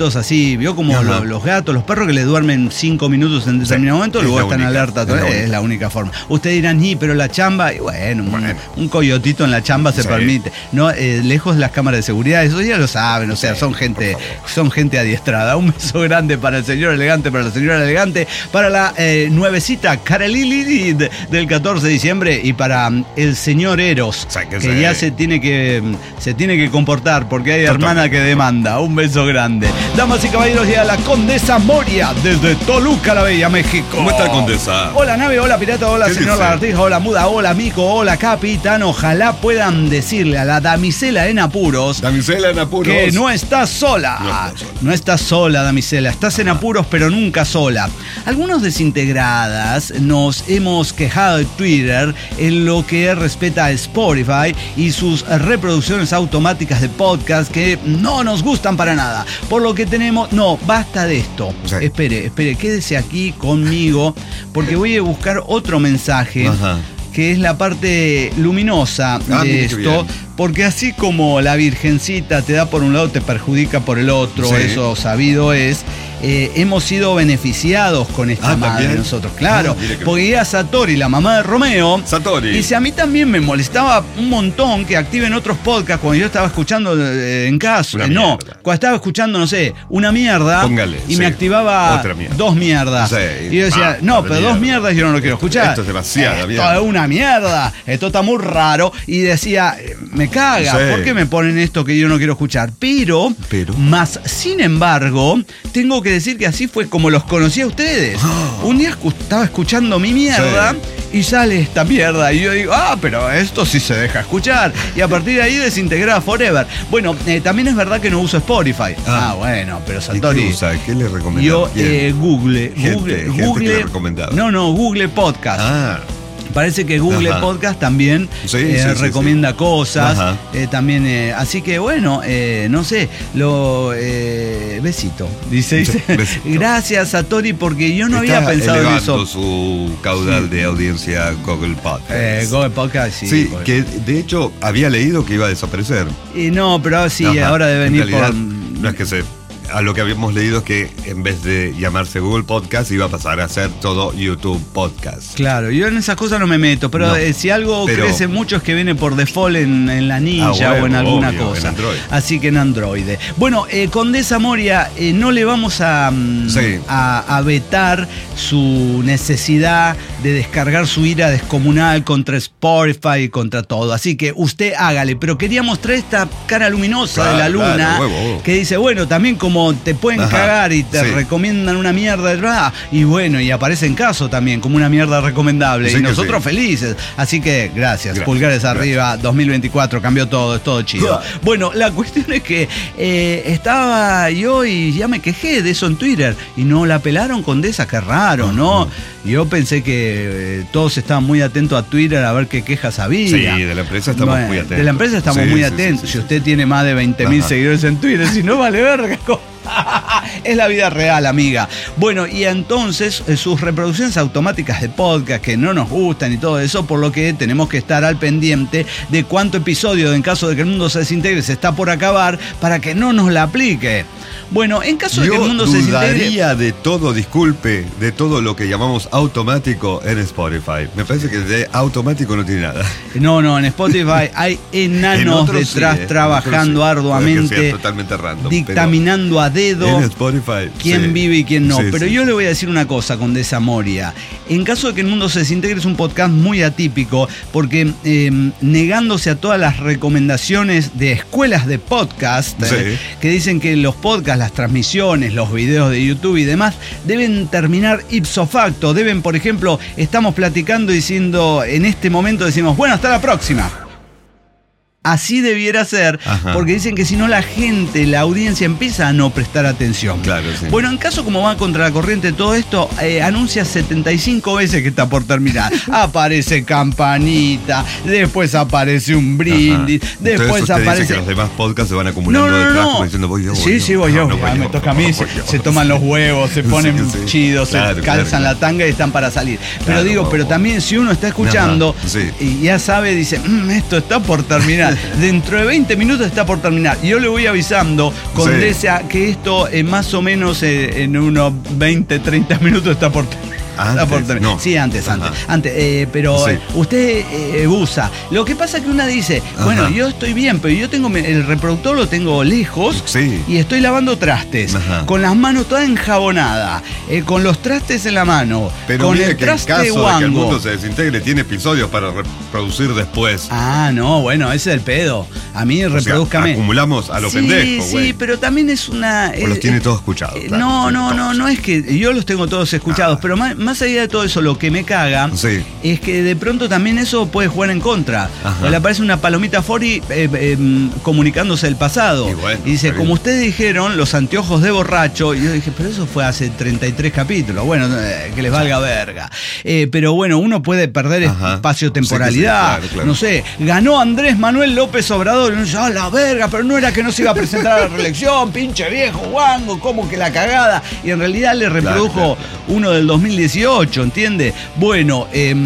Sí, vio como lo, los gatos, los perros que le duermen cinco minutos en determinado sí, momento, luego están única, alerta. Es la, es la única forma. Ustedes dirán, ni, pero la chamba, y bueno, bueno. Un, un coyotito en la chamba se sí. permite. No, eh, lejos de las cámaras de seguridad, eso ya lo saben, o sea, sí, son gente, son gente adiestrada. Un beso grande para el señor elegante, para la señora elegante, para la eh, nuevecita Carolili del catorce de diciembre y para um, el señor Eros, sí, que, que ya se tiene que se tiene que comportar porque hay Total. hermana que demanda. Un beso grande. Damas y caballeros, llega la Condesa Moria desde Toluca, la Bella, México. ¿Cómo está, Condesa? Hola, nave, hola, pirata, hola, señor lagartija, hola, muda, hola, mico, hola, capitán. Ojalá puedan decirle a la damisela en apuros, damisela en apuros, que no estás sola. No estás sola, no estás sola, damisela. Estás en apuros, pero nunca sola. Algunos desintegradas nos hemos quejado de Twitter en lo que respecta a Spotify y sus reproducciones automáticas de podcast que no nos gustan para nada. Por lo que tenemos... No, basta de esto. Sí. Espere, espere, quédese aquí conmigo porque voy a buscar otro mensaje. Ajá. Que es la parte luminosa ah, de esto, porque así como la virgencita te da por un lado, te perjudica por el otro, sí. eso sabido es, eh, hemos sido beneficiados con esta ah, madre ¿también? nosotros, claro, ah, porque era Satori, la mamá de Romeo, Satori. Y si a mí también me molestaba un montón que activen otros podcasts cuando yo estaba escuchando eh, en casa, eh, no, cuando estaba escuchando, no sé, una mierda, Póngale, y sí. me activaba mierda. dos mierdas, sí. y yo decía, ah, no, pero mierda. dos mierdas yo no lo quiero escuchar. Esto es demasiada Esto mierda. es una mierda, esto está muy raro, y decía, me caga, sí. ¿por qué me ponen esto que yo no quiero escuchar? Pero, Pero, más sin embargo, tengo que decir que así fue como los conocí a ustedes. Oh. Un día estaba escuchando mi mierda sí. y sale esta mierda, y yo digo, ah, pero esto sí se deja escuchar, y a partir de ahí desintegrada forever. Bueno, eh, también es verdad que no uso Spotify. Ah, ah bueno, pero Satori. ¿Qué usa? ¿Qué le recomendaba? Yo, eh, Google, gente, Google, gente Google. Que le recomendaba. No, no, Google Podcast. Ah. Parece que Google Ajá. Podcast también sí, eh, sí, recomienda sí, sí. cosas. Eh, también, eh, así que bueno, eh, no sé, lo eh, besito. Dice, dice besito. Gracias, Satori, porque yo no Está había pensado en eso. Su caudal sí. de audiencia Google Podcast. Eh, Google Podcast, sí. Sí, porque... que de hecho había leído que iba a desaparecer. Y no, pero sí, Ajá. ahora debe venir realidad, por. No es que se. A lo que habíamos leído es que en vez de llamarse Google Podcast iba a pasar a ser todo YouTube Podcast. Claro, yo en esas cosas no me meto, pero no, eh, si algo pero, crece mucho es que viene por default en, en la Ninja ah, bueno, o en alguna obvio, cosa. En Android. Así que en Android. Bueno, eh, Condesa Moria, eh, no le vamos a, sí. a, a vetar su necesidad de descargar su ira descomunal contra Spotify y contra todo. Así que usted hágale, pero quería mostrar esta cara luminosa claro, de la luna claro, huevo, huevo. que dice, bueno, también como te pueden Ajá, cagar y te sí. recomiendan una mierda de y bueno, y aparece en caso también como una mierda recomendable sí y nosotros sí. felices, así que gracias, gracias pulgares gracias. arriba, dos mil veinticuatro cambió todo, es todo chido. Bueno, la cuestión es que eh, estaba yo y ya me quejé de eso en Twitter y no la pelaron, Condesa, qué raro, ¿no? Yo pensé que eh, todos estaban muy atentos a Twitter a ver qué quejas había. Sí, de la empresa estamos bueno, muy atentos. De la empresa estamos sí, muy sí, atentos. Sí, sí, si usted sí. tiene más de veinte mil seguidores en Twitter, si no vale verga. Es la vida real, amiga. Bueno, y entonces eh, sus reproducciones automáticas de podcast que no nos gustan y todo eso, por lo que tenemos que estar al pendiente de cuánto episodio, en caso de que el mundo se desintegre, se está por acabar, para que no nos la aplique. Bueno, en caso de Yo que el mundo se desintegre... de todo, disculpe, de todo lo que llamamos automático en Spotify. Me parece que de automático no tiene nada. No, no, en Spotify hay enanos detrás sí, eh, trabajando sí. arduamente, totalmente random, dictaminando a dedo en Spotify, quién sí. vive y quién no. Sí, pero sí, yo sí. le voy a decir una cosa, Condesa Moria. En caso de que el mundo se desintegre, es un podcast muy atípico, porque eh, negándose a todas las recomendaciones de escuelas de podcast, sí. eh, que dicen que los podcasts, las transmisiones, los videos de YouTube y demás, deben terminar ipso facto. Deben, por ejemplo, estamos platicando diciendo, en este momento decimos, bueno, hasta la próxima. Así debiera ser, Ajá. porque dicen que si no la gente, la audiencia empieza a no prestar atención. Claro, sí. Bueno, en caso como va contra la corriente todo esto, eh, anuncia setenta y cinco veces que está por terminar. Aparece campanita, después aparece un brindis, Ajá. después usted aparece... dice que los demás podcasts se van acumulando no, no, detrás, no. como diciendo voy yo, voy Sí, yo. sí, voy yo. No, no, ah, voy me yo, toca a mí, se, se toman los huevos, se ponen sí, sí. chidos, claro, se calzan claro, la tanga y están para salir. Pero claro, digo, wow, pero wow. también si uno está escuchando Ajá, sí. y ya sabe, dice, mmm, esto está por terminar. dentro de veinte minutos está por terminar. Y yo le voy avisando, Condesa, sí, que esto eh, más o menos eh, en unos veinte, treinta minutos está por terminar. Antes, no. Sí, antes, antes. antes eh, pero sí, usted eh, usa. Lo que pasa es que una dice, bueno, ajá, yo estoy bien, pero yo tengo el reproductor lo tengo lejos, sí, y estoy lavando trastes, ajá, con las manos todas enjabonadas, eh, con los trastes en la mano, pero con mire el que traste en caso guango. De que el mundo se desintegre, tiene episodios para reproducir después. Ah, no, bueno, ese es el pedo. A mí, reproduzcame. O sea, acumulamos a lo sí, pendejo, güey. Sí, pero también es una... O los tiene todos escuchados. Eh, claro, no, no, todos. no, no es que yo los tengo todos escuchados, ah, pero más, más allá de todo eso, lo que me caga, sí, es que de pronto también eso puede jugar en contra. Ajá. Le aparece una palomita Fori eh, eh, comunicándose el pasado. Y, bueno, y dice, como ustedes dijeron, los anteojos de borracho. Y yo dije, pero eso fue hace treinta y tres capítulos. Bueno, eh, que les valga verga. Eh, pero bueno, uno puede perder ajá, espacio-temporalidad. Sí, sí, claro, claro. No sé, ganó Andrés Manuel López Obrador. Y uno dice, ah, la verga, pero no era que no se iba a presentar a la reelección, pinche viejo guango, como que la cagada. Y en realidad le reprodujo claro, claro, claro. uno del dos mil dieciocho, ¿entiende? Bueno, eh,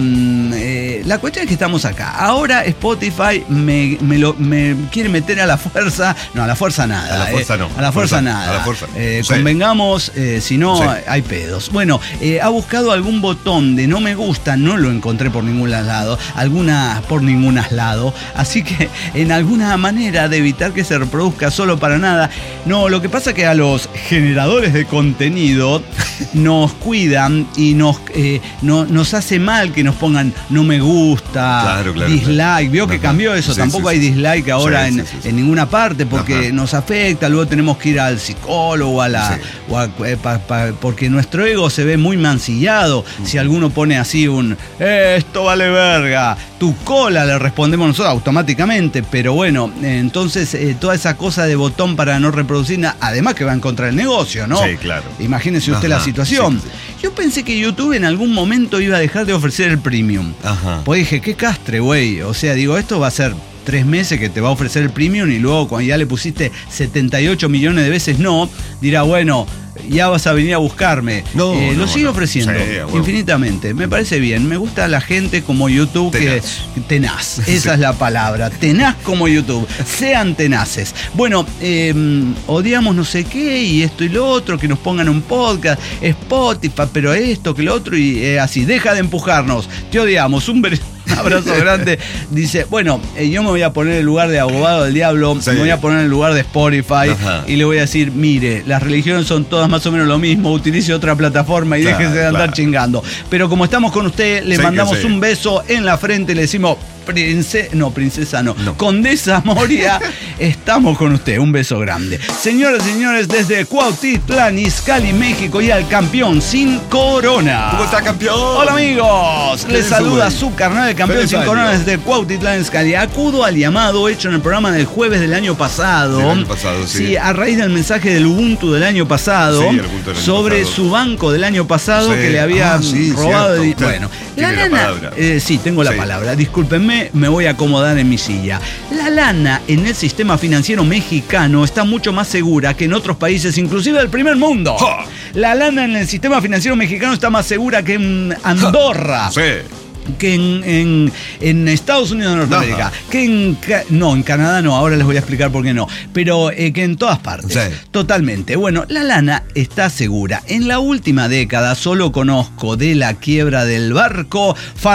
eh, la cuestión es que estamos acá. Ahora Spotify me, me, lo, me quiere meter a la fuerza. No, a la fuerza nada. A la fuerza eh, no. A la fuerza, fuerza nada. A la fuerza. Eh, sí. Convengamos, eh, si no, sí, hay pedos. Bueno, eh, ha buscado algún botón de no me gusta, no lo encontré por ningún lado, alguna por ningún lado. Así que en alguna manera de evitar que se reproduzca solo para nada. No, lo que pasa es que a los generadores de contenido nos cuidan y nos, eh, no, nos hace mal que nos pongan no me gusta, claro, claro, dislike. Vio que ajá, cambió eso, sí, tampoco sí, hay dislike ahora sí, en, sí, sí, en ninguna parte porque ajá, nos afecta, luego tenemos que ir al psicólogo, a la, sí, o a, eh, pa, pa, porque nuestro ego se ve muy mancillado. Uh-huh. Si alguno pone así un eh, esto vale verga, tu cola, le respondemos nosotros automáticamente, pero bueno, eh, entonces eh, toda esa cosa de botón para no reproducir, además que va en contra del negocio, ¿no? Sí, claro. Imagínese usted ajá, la situación. Sí, sí. Yo pensé que YouTube en algún momento iba a dejar de ofrecer el premium. Ajá. Pues dije, qué castre, güey. O sea, digo, esto va a ser tres meses que te va a ofrecer el premium y luego cuando ya le pusiste setenta y ocho millones de veces no, dirá, bueno, ya vas a venir a buscarme. No, eh, no, lo sigue no. ofreciendo sí, bueno. infinitamente. Me parece bien. Me gusta la gente como YouTube tenaz. que tenaz. Esa sí. es la palabra. Tenaz como YouTube. Sean tenaces. Bueno, eh, odiamos no sé qué y esto y lo otro, que nos pongan un podcast, Spotify, pero esto, que lo otro y eh, así. Deja de empujarnos. Te odiamos. Un ver... Un abrazo grande. Dice, bueno, eh, yo me voy a poner en el lugar de abogado del diablo, sí. me voy a poner en el lugar de Spotify ajá. y le voy a decir, mire, las religiones son todas más o menos lo mismo, utilice otra plataforma y claro, déjese de andar claro. chingando. Pero como estamos con usted, le sí, mandamos sí. un beso en la frente y le decimos, princesa, no, princesa no, no. Condesa Moria, estamos con usted, un beso grande. Señoras y señores, desde Cuautitlán, Izcalli, México, y al campeón sin corona. ¿Cómo está, campeón? Hola, amigos. Les saluda su carnal, el campeón sin corona desde Cuautitlán, Izcalli. Acudo al llamado hecho en el programa del jueves del año pasado. Del año pasado, sí. Sí, a raíz del mensaje del Ubuntu del año pasado, sí, el Ubuntu del año sobre pasado. Su banco del año pasado sí. que le había ah, sí, robado. De, bueno, la lana. La eh, sí, tengo la sí. palabra. Discúlpenme. Me voy a acomodar en mi silla. La lana en el sistema financiero mexicano está mucho más segura que en otros países, inclusive del primer mundo. ¡Ja! La lana en el sistema financiero mexicano está más segura que en Andorra. Sí. Que en, en, en Estados Unidos de Norteamérica, ajá. que en no, en Canadá no, ahora les voy a explicar por qué no, pero eh, que en todas partes, sí. totalmente. Bueno, la lana está segura. En la última década solo conozco de la quiebra del barco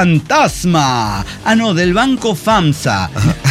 Fantasma, ah no, del banco FAMSA.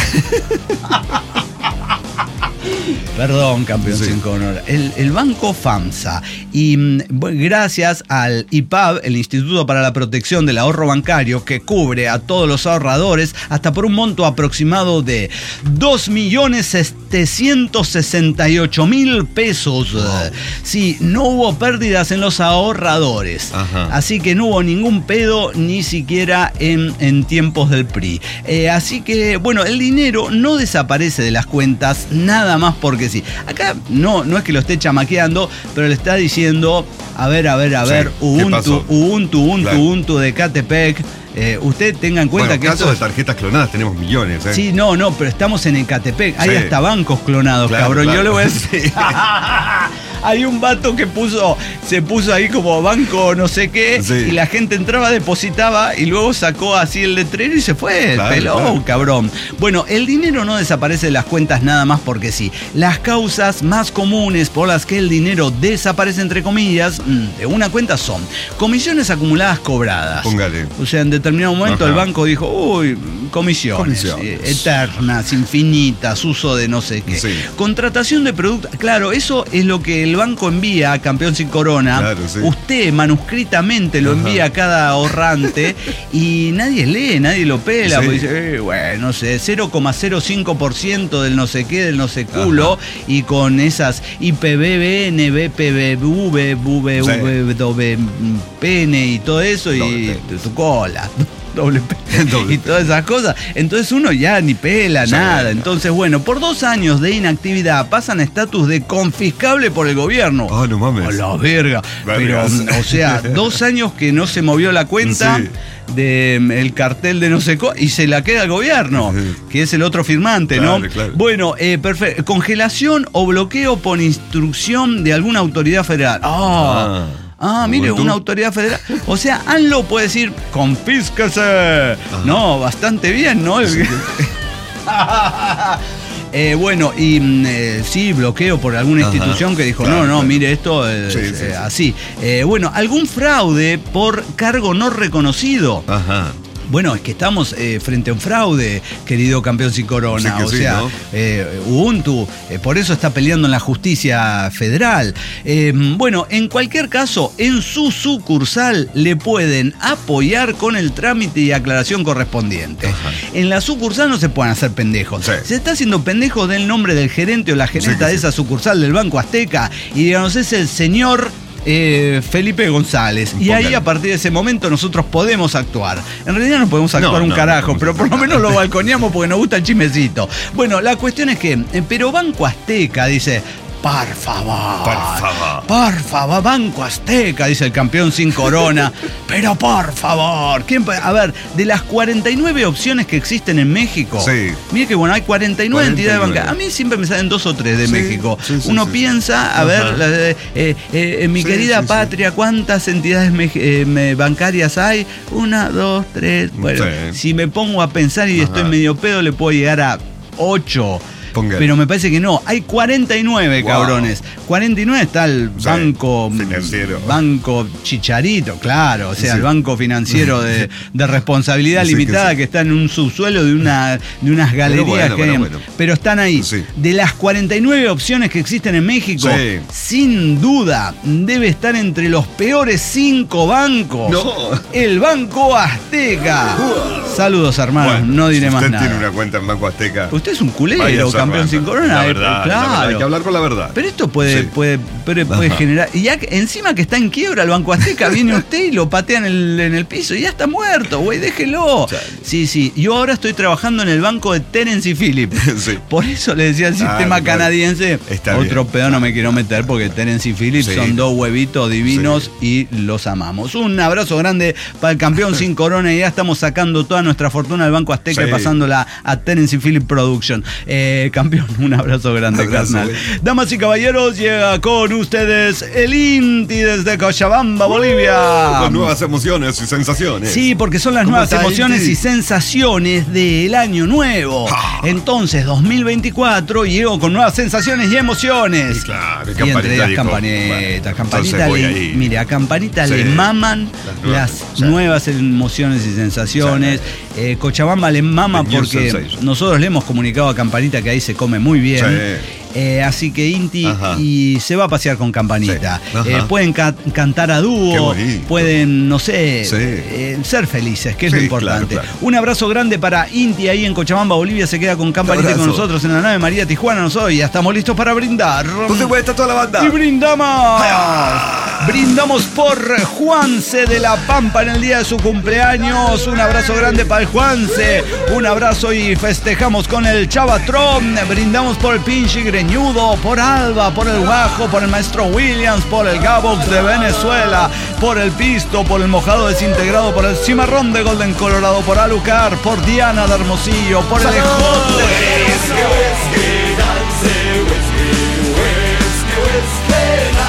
Perdón, campeón sí. sin honor. El, el banco FAMSA. Y bueno, gracias al I P A B, el Instituto para la Protección del Ahorro Bancario, que cubre a todos los ahorradores hasta por un monto aproximado de dos millones setecientos sesenta y ocho mil pesos. Wow. Sí, no hubo pérdidas en los ahorradores. Ajá. Así que no hubo ningún pedo, ni siquiera en, en tiempos del P R I. Eh, así que, bueno, el dinero no desaparece de las cuentas, nada más porque sí. Acá no, no es que lo esté chamaqueando, pero le está diciendo, a ver, a ver, a ver, sí, Ubuntu, Ubuntu, Ubuntu, claro. Ubuntu de Catepec. Eh, usted tenga en cuenta bueno, que casos esto... de tarjetas clonadas tenemos millones, ¿eh? Sí, no, no, pero estamos en Ecatepec. Hay sí. hasta bancos clonados, claro, cabrón. Claro. Yo le voy a decir... hay un vato que puso, se puso ahí como banco no sé qué, sí. Y la gente entraba, depositaba y luego sacó así el letrero y se fue. Claro, peló, claro. Cabrón. Bueno, el dinero no desaparece de las cuentas nada más porque sí. Las causas más comunes por las que el dinero desaparece, entre comillas, de una cuenta son comisiones acumuladas cobradas. Póngale. O sea, en determinado momento, ajá, el banco dijo, uy, comisiones, comisiones. Eh, eternas, infinitas, uso de no sé qué. Sí. Contratación de productos. Claro, eso es lo que el banco envía a Campeón Sin Corona. Claro, sí. Usted manuscritamente lo, ajá, envía a cada ahorrante y nadie lee, nadie lo pela. Sí. Porque dice, eh, bueno, no sé, cero coma cero cinco por ciento del no sé qué, del no sé culo, ajá, y con esas I P B B N, B P B V, V V P N y todo eso, y tu cola. Doble P, doble y todas esas cosas. Entonces uno ya ni pela, ya, nada. Entonces, bueno, por dos años de inactividad pasan a estatus de confiscable por el gobierno. Ah, oh, no mames. A la verga. Pero, o sea, dos años que no se movió la cuenta, sí, del de, cartel de no sé qué, y se la queda el gobierno, sí, que es el otro firmante, claro, ¿no? Claro. Bueno, eh, perfecto. Congelación o bloqueo por instrucción de alguna autoridad federal. Oh, ah. Ah, mire, una autoridad federal. O sea, ANLO puede decir, confísquese. Ajá. No, bastante bien, ¿no? Sí. eh, bueno, y eh, sí, bloqueo por alguna, ajá, institución que dijo, claro, no, no, claro, mire, esto eh, sí, sí, eh, así. Eh, bueno, algún fraude por cargo no reconocido. Ajá. Bueno, es que estamos eh, frente a un fraude, querido Campeón Sin Corona. Sí, o sí, sea, ¿no? eh, Ubuntu, eh, por eso está peleando en la justicia federal. Eh, bueno, en cualquier caso, en su sucursal le pueden apoyar con el trámite y aclaración correspondiente. Ajá. En la sucursal no se pueden hacer pendejos. Sí. Se está haciendo pendejo del nombre del gerente o la gerenta, sí, de esa sucursal del Banco Azteca y digamos, es el señor Eh, Felipe González. Y ahí, a partir de ese momento, nosotros podemos actuar. En realidad no podemos actuar no, un no, carajo, no pero por lo menos lo balconeamos porque nos gusta el chismecito. Bueno, la cuestión es que, eh, pero Banco Azteca dice, por favor, por favor, por favor, Banco Azteca, dice el Campeón Sin Corona, pero por favor, ¿quién puede? A ver, de las cuarenta y nueve opciones que existen en México, sí, mire que bueno, hay cuarenta y nueve, cuarenta y nueve entidades bancarias. A mí siempre me salen dos o tres de, sí, México. Sí, sí, Uno sí, piensa, sí, a ver, la, eh, eh, en mi, sí, querida, sí, patria, sí, ¿cuántas entidades me, eh, bancarias hay? Una, dos, tres. Bueno, sí, si me pongo a pensar y, ajá, estoy medio pedo, le puedo llegar a ocho. Póngale. Pero me parece que no, hay cuarenta y nueve, wow, cabrones. cuarenta y nueve está el, sí, banco financiero. Banco Chicharito, claro, o sea, sí, el banco financiero de, de responsabilidad, sí, limitada, que, sí, que está en un subsuelo de, una, de unas galerías, pero, bueno, que bueno, bueno. Pero están ahí. Sí. De las cuarenta y nueve opciones que existen en México, sí, sin duda debe estar entre los peores cinco bancos. No. El Banco Azteca. Uh. Saludos, hermanos, bueno, no diré si más usted nada. Usted tiene una cuenta en Banco Azteca. Usted es un culero, Campeón Sin Corona. La verdad, claro. la verdad, hay que hablar con la verdad. Pero esto puede, sí, puede, puede, puede generar. Y ya que, encima que está en quiebra el Banco Azteca, viene usted y lo patea en el, en el piso y ya está muerto, güey, déjelo. Chale. Sí, sí. Yo ahora estoy trabajando en el banco de Terence y Philip. Sí. Por eso le decía al sistema, ah, canadiense. Está otro pedo no me quiero meter porque Terence y Philip, sí, son dos huevitos divinos, sí, y los amamos. Un abrazo grande para el Campeón Sin Corona y ya estamos sacando toda nuestra fortuna del Banco Azteca, sí, y pasándola a Terence y Philip Production. Eh, campeón, un abrazo grande, carnal. Damas y caballeros, llega con ustedes el Inti desde Cochabamba, Bolivia. Uh, con nuevas emociones y sensaciones. Sí, porque son las nuevas emociones Inti? y sensaciones del año nuevo. Ah. Entonces, dos mil veinticuatro llegó con nuevas sensaciones y emociones. Sí, claro, y entre las campanitas. Campanita le, mire, a Campanita, sí, le maman las, nuevas, las nuevas emociones y sensaciones. Sí. Eh, Cochabamba le mama porque nosotros le hemos comunicado a Campanita que ahí se come muy bien. Sí. Eh, así que Inti, ajá, y se va a pasear con Campanita. Sí. Eh, pueden ca- cantar a dúo, pueden, no sé, sí, eh, ser felices, que es, sí, lo importante. Claro, claro. Un abrazo grande para Inti ahí en Cochabamba, Bolivia. Se queda con Campanita y con nosotros en la nave María Tijuana. Nosotros ya estamos listos para brindar. ¿Dónde puede estar toda la banda? Y brindamos. ¡Ay! Brindamos por Juanse de la Pampa en el día de su cumpleaños. Un abrazo grande para el Juanse. Un abrazo y festejamos con el Chavatrón. Brindamos por el Pinche Greñudo, por Alba, por el Guajo, por el Maestro Williams, por el Gabox de Venezuela, por el Pisto, por el Mojado Desintegrado, por el Cimarrón de Golden Colorado, por Alucar, por Diana de Hermosillo, por el Ejote.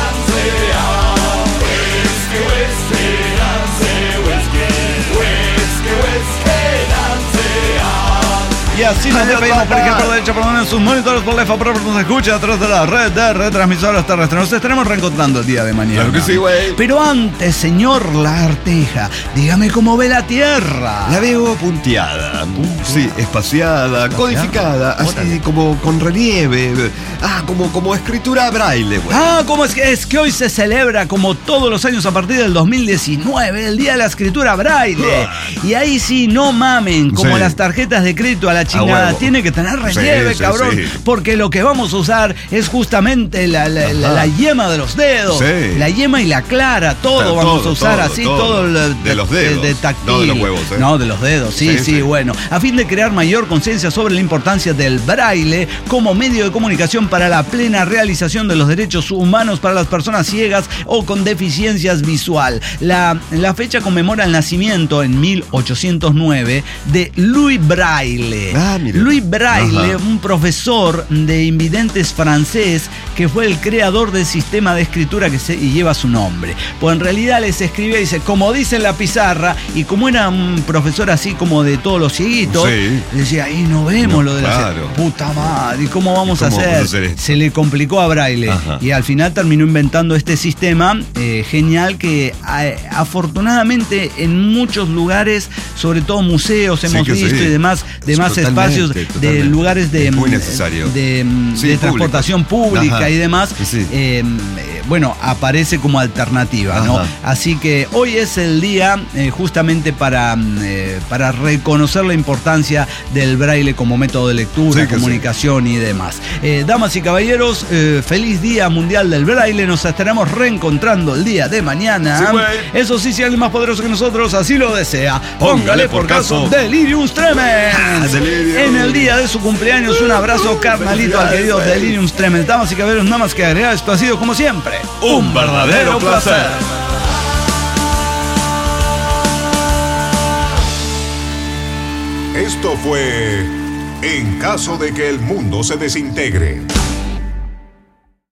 así nos despedimos por izquierda, por derecha, por donde en sus monitores, por left, por nos escucha a través de la red de retransmisoras terrestres. Nos estaremos reencontrando el día de mañana. Claro que sí, güey. Pero antes, señor La Arteja, dígame cómo ve la Tierra. La veo punteada, sí, espaciada, codificada, así como con relieve. Ah, como, como escritura braille, güey. Ah, ¿cómo es que es que hoy se celebra, como todos los años a partir del dos mil diecinueve, el Día de la Escritura Braille? Y ahí sí, no mamen, como Sí. las tarjetas de crédito a la chingada, huevo. tiene que tener relieve, Sí, sí, cabrón, sí. porque lo que vamos a usar es justamente la, la, la, la yema de los dedos, Sí. la yema y la clara, todo Claro, vamos todo, a usar todo, así, todo. todo, el- De los dedos, de, de táctil. no de los huevos, ¿eh? No, de los dedos, sí, sí, Sí, sí. bueno, a fin de crear mayor conciencia sobre la importancia del braille como medio de comunicación para la plena realización de los derechos humanos para las personas ciegas o con deficiencias visual. La, la fecha conmemora el nacimiento en mil ochocientos nueve de Louis Braille. Ah, mira. Louis Braille, Ajá. un profesor de invidentes francés que fue el creador del sistema de escritura que se, y lleva su nombre. Pues en realidad les escribía y dice, como dice en la pizarra, y como era un profesor así como de todos los cieguitos, Sí. decía, ahí no vemos No, lo de la claro. puta madre, ¿y cómo vamos ¿Y cómo a hacer? vamos a hacer esto? Se le complicó a Braille. Ajá. Y al final terminó inventando este sistema eh, genial que eh, afortunadamente en muchos lugares, sobre todo museos, Sí hemos que visto sí. y demás, demás Totalmente, espacios de totalmente. lugares de, Es muy necesario. de, Sí, de público. transportación pública Ajá. y demás. Sí, sí. eh, eh, bueno, aparece como alternativa, ¿no? Ajá. Así que hoy es el día eh, justamente para, eh, para reconocer la importancia del braille como método de lectura, Sí que comunicación y demás. Eh, damas y caballeros, eh, feliz Día Mundial del Braille. Nos estaremos reencontrando el día de mañana. Sí, güey. Eso sí, si alguien más poderoso que nosotros así lo desea, póngale Póngale por por caso caso. Delirium Tremens. Ah, Delirium. En el día de su cumpleaños, un abrazo carnalito al querido Felicidades, güey. Delirium Tremens. Damas y caballeros, nada más que agregar, esto ha sido como siempre Un verdadero placer. Esto fue En caso de que el mundo se desintegre.